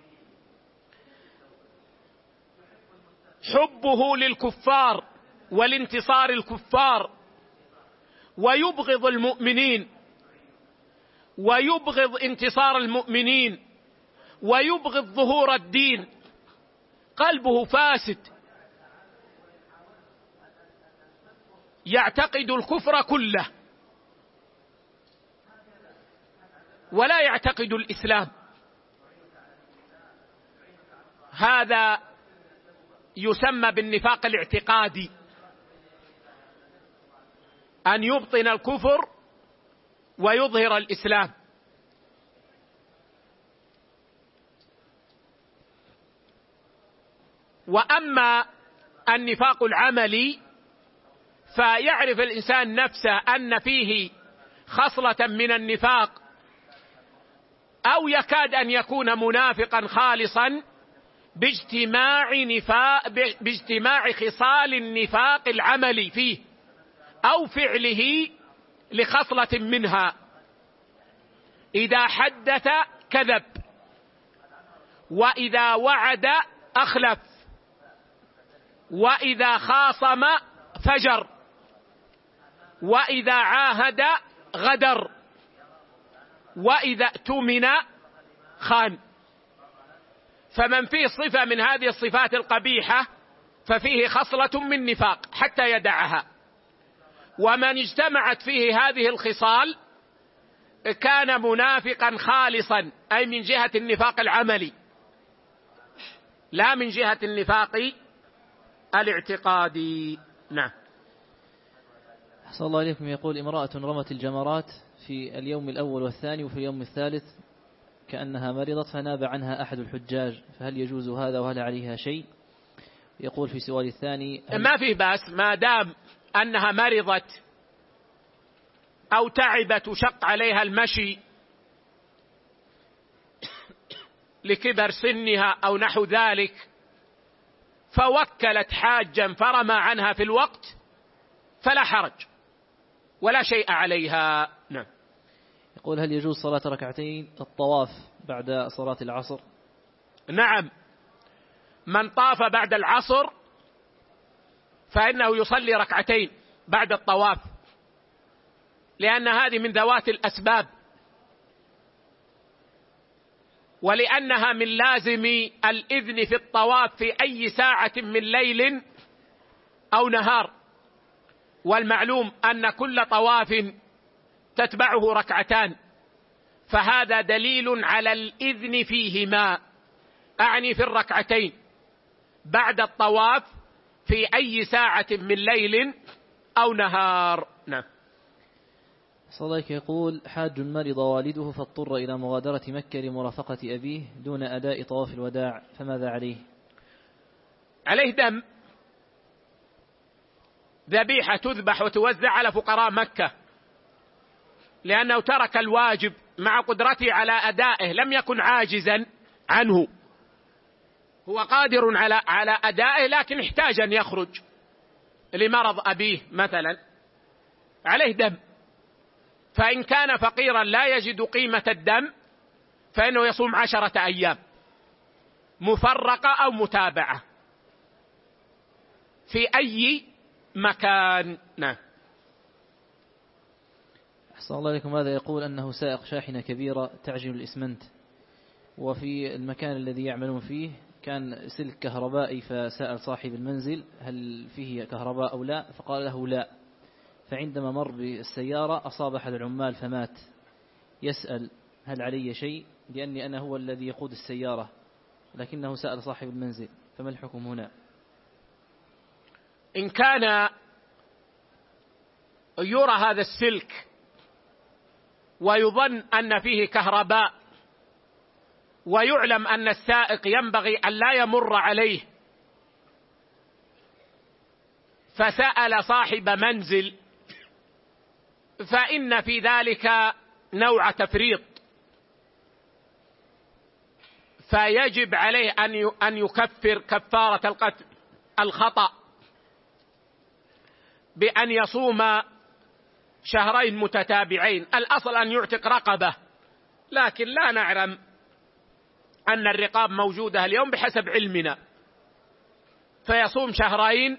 حبه للكفار والانتصار الكفار، ويبغض المؤمنين، ويبغض انتصار المؤمنين، ويبغض ظهور الدين، قلبه فاسد، يعتقد الكفر كله ولا يعتقد الإسلام. هذا يسمى بالنفاق الاعتقادي، أن يبطن الكفر ويظهر الإسلام. وأما النفاق العملي فيعرف الإنسان نفسه أن فيه خصلة من النفاق أو يكاد أن يكون منافقا خالصا باجتماع خصال النفاق العملي فيه أو فعله لخصلة منها. إذا حدث كذب، وإذا وعد أخلف، وإذا خاصم فجر، وإذا عاهد غدر، وإذا اؤتمن خان. فمن فيه صفة من هذه الصفات القبيحة ففيه خصلة من نفاق حتى يدعها، ومن اجتمعت فيه هذه الخصال كان منافقا خالصا، أي من جهة النفاق العملي لا من جهة النفاق الاعتقادي. نعم. أحسن الله إليكم. يقول: امرأة رمت الجمرات في اليوم الأول والثاني وفي اليوم الثالث كأنها مرضت فناب عنها أحد الحجاج، فهل يجوز هذا وهل عليها شيء؟ يقول في سؤال الثاني: ما فيه بأس ما دام أنها مرضت أو تعبت وشق عليها المشي لكبر سنها أو نحو ذلك، فوكلت حاجا فرمى عنها في الوقت فلا حرج ولا شيء عليها. نعم. يقول: هل يجوز صلاة ركعتين الطواف بعد صلاة العصر؟ نعم، من طاف بعد العصر فإنه يصلي ركعتين بعد الطواف، لأن هذه من ذوات الأسباب، ولأنها من لازم الإذن في الطواف في أي ساعة من ليل أو نهار، والمعلوم أن كل طواف تتبعه ركعتان، فهذا دليل على الإذن فيهما، أعني في الركعتين بعد الطواف في أي ساعة من ليل أو نهار. نعم. صديق يقول: حاج مرض والده فاضطر إلى مغادرة مكة لمرافقة أبيه دون أداء طواف الوداع، فماذا عليه؟ عليه دم، ذبيحة تذبح وتوزع على فقراء مكة، لأنه ترك الواجب مع قدرته على أدائه، لم يكن عاجزا عنه، هو قادر على أدائه لكن احتاج أن يخرج لمرض أبيه مثلا، عليه دم. فإن كان فقيرا لا يجد قيمة الدم فإنه يصوم 10 أيام مفرقة أو متابعة في أي مكان. نعم. أحسن الله عليكم. هذا يقول أنه سائق شاحنة كبيرة تعجن الإسمنت، وفي المكان الذي يعملون فيه كان سلك كهربائي، فسأل صاحب المنزل هل فيه كهرباء أو لا، فقال له لا، فعندما مر بالسيارة أصاب أحد العمال فمات. يسأل هل علي شيء، لأني أنا هو الذي يقود السيارة، لكنه سأل صاحب المنزل، فما الحكم هنا؟ إن كان يرى هذا السلك ويظن أن فيه كهرباء ويعلم أن السائق ينبغي أن لا يمر عليه، فسأل صاحب منزل، فإن في ذلك نوع تفريط، فيجب عليه أن يكفر كفارة القتل الخطأ بأن يصوم 2 شهر متتابعين. الأصل أن يعتق رقبة، لكن لا نعلم أن الرقاب موجودة اليوم بحسب علمنا، فيصوم 2 شهر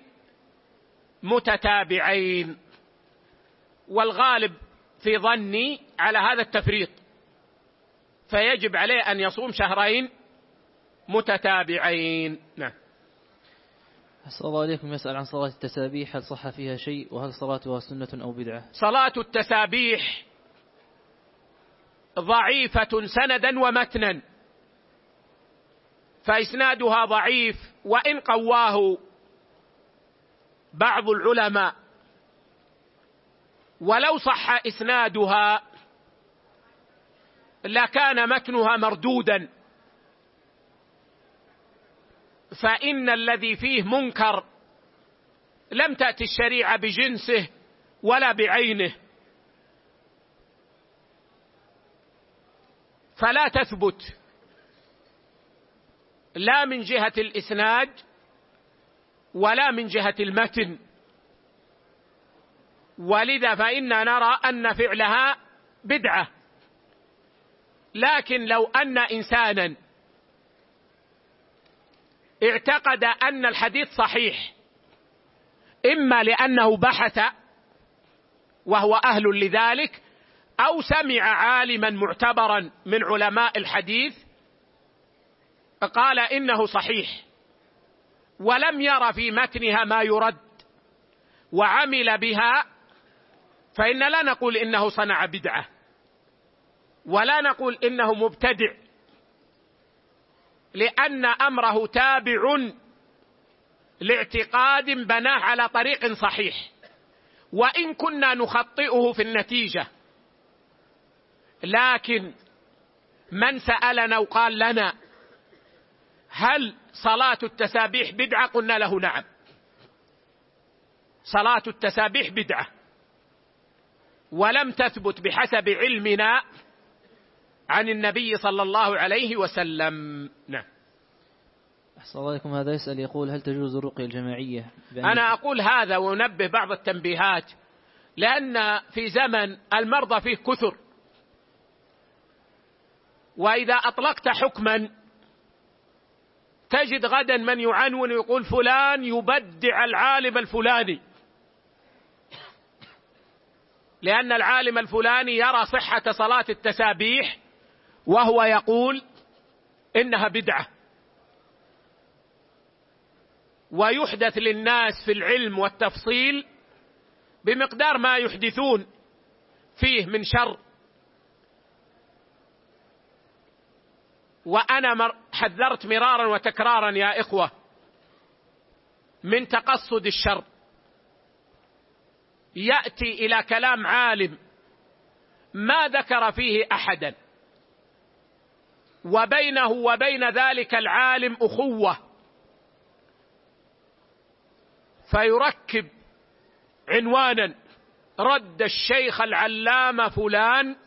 متتابعين، والغالب في ظني على هذا التفريط، فيجب عليه أن يصوم 2 شهر متتابعين. نعم. أسأل الله عليكم. يسأل عن صلاة التسابيح، هل صح فيها شيء، وهل صلاتها سنة أو بدعة؟ صلاة التسابيح ضعيفة سندا ومتنا، فإسنادها ضعيف، وإن قواه بعض العلماء، ولو صح إسنادها لكان متنها مردودا، فإن الذي فيه منكر لم تأتي الشريعة بجنسه ولا بعينه، فلا تثبت لا من جهة الإسناد ولا من جهة المتن، ولذا فإننا نرى أن فعلها بدعة. لكن لو أن إنسانا اعتقد أن الحديث صحيح، إما لأنه بحث وهو أهل لذلك، أو سمع عالما معتبرا من علماء الحديث قال إنه صحيح ولم ير في متنها ما يرد وعمل بها، فإن لا نقول إنه صنع بدعة ولا نقول إنه مبتدع، لأن أمره تابع لاعتقاد بناه على طريق صحيح، وإن كنا نخطئه في النتيجة. لكن من سألنا وقال لنا هل صلاة التسابيح بدعة؟ قلنا له نعم، صلاة التسابيح بدعة، ولم تثبت بحسب علمنا عن النبي صلى الله عليه وسلم. نعم. أحسن الله عليكم. هذا يسأل يقول هل تجوز الرقية الجماعية؟ أنا أقول هذا وننبه بعض التنبيهات، لأن في زمن المرضى فيه كثر، وإذا أطلقت حكما تجد غدا من يعنون ويقول فلان يبدع العالم الفلاني، لأن العالم الفلاني يرى صحة صلاة التسابيح وهو يقول إنها بدعة، ويحدث للناس في العلم والتفصيل بمقدار ما يحدثون فيه من شر. وأنا حذرت مرارا وتكرارا يا إخوة من تقصد الشر، يأتي إلى كلام عالم ما ذكر فيه أحدا، وبينه وبين ذلك العالم أخوة، فيركب عنوانا رد الشيخ العلامة فلان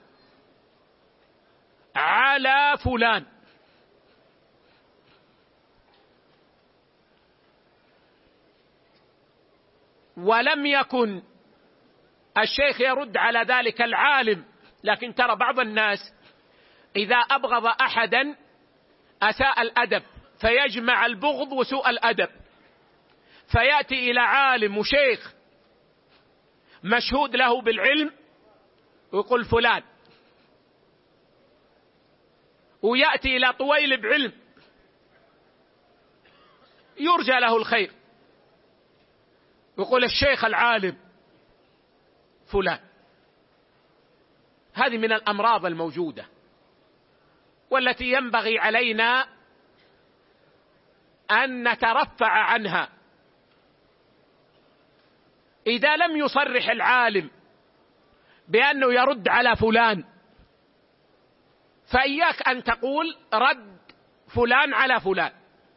على فلان، ولم يكن الشيخ يرد على ذلك العالم. لكن ترى بعض الناس إذا أبغض أحدا أساء الأدب، فيجمع البغض وسوء الأدب، فيأتي إلى عالم وشيخ مشهود له بالعلم ويقول فلان، ويأتي إلى طويل بعلم يرجى له الخير يقول الشيخ العالم فلان. هذه من الأمراض الموجودة والتي ينبغي علينا أن نترفع عنها. إذا لم يصرح العالم بأنه يرد على فلان، فإياك أن تقول رد فلان على فلان.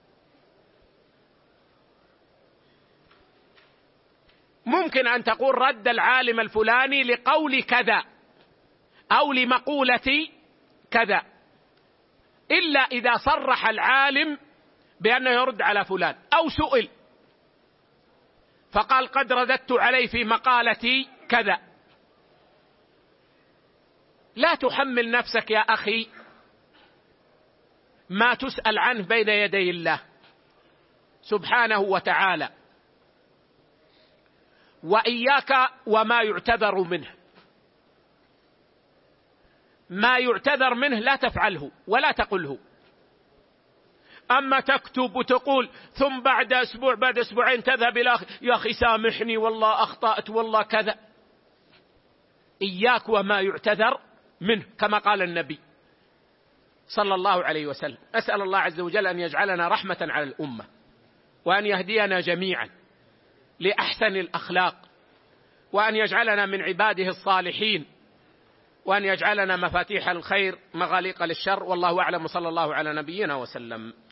ممكن أن تقول رد العالم الفلاني لقول كذا أو لمقولة كذا، إلا إذا صرح العالم بأنه يرد على فلان، أو سئل فقال قد رددت عليه في مقالتي كذا. لا تحمل نفسك يا أخي ما تسأل عنه بين يدي الله سبحانه وتعالى، وإياك وما يعتذر منه. ما يعتذر منه لا تفعله ولا تقله. أما تكتب وتقول ثم بعد أسبوع بعد أسبوعين تذهب إلى يا أخي سامحني والله أخطأت والله كذا، إياك وما يعتذر منه، كما قال النبي صلى الله عليه وسلم. أسأل الله عز وجل أن يجعلنا رحمة على الأمة، وأن يهدينا جميعا لأحسن الأخلاق، وأن يجعلنا من عباده الصالحين، وأن يجعلنا مفاتيح الخير مغاليق للشر. والله أعلم، صلى الله على نبينا وسلم.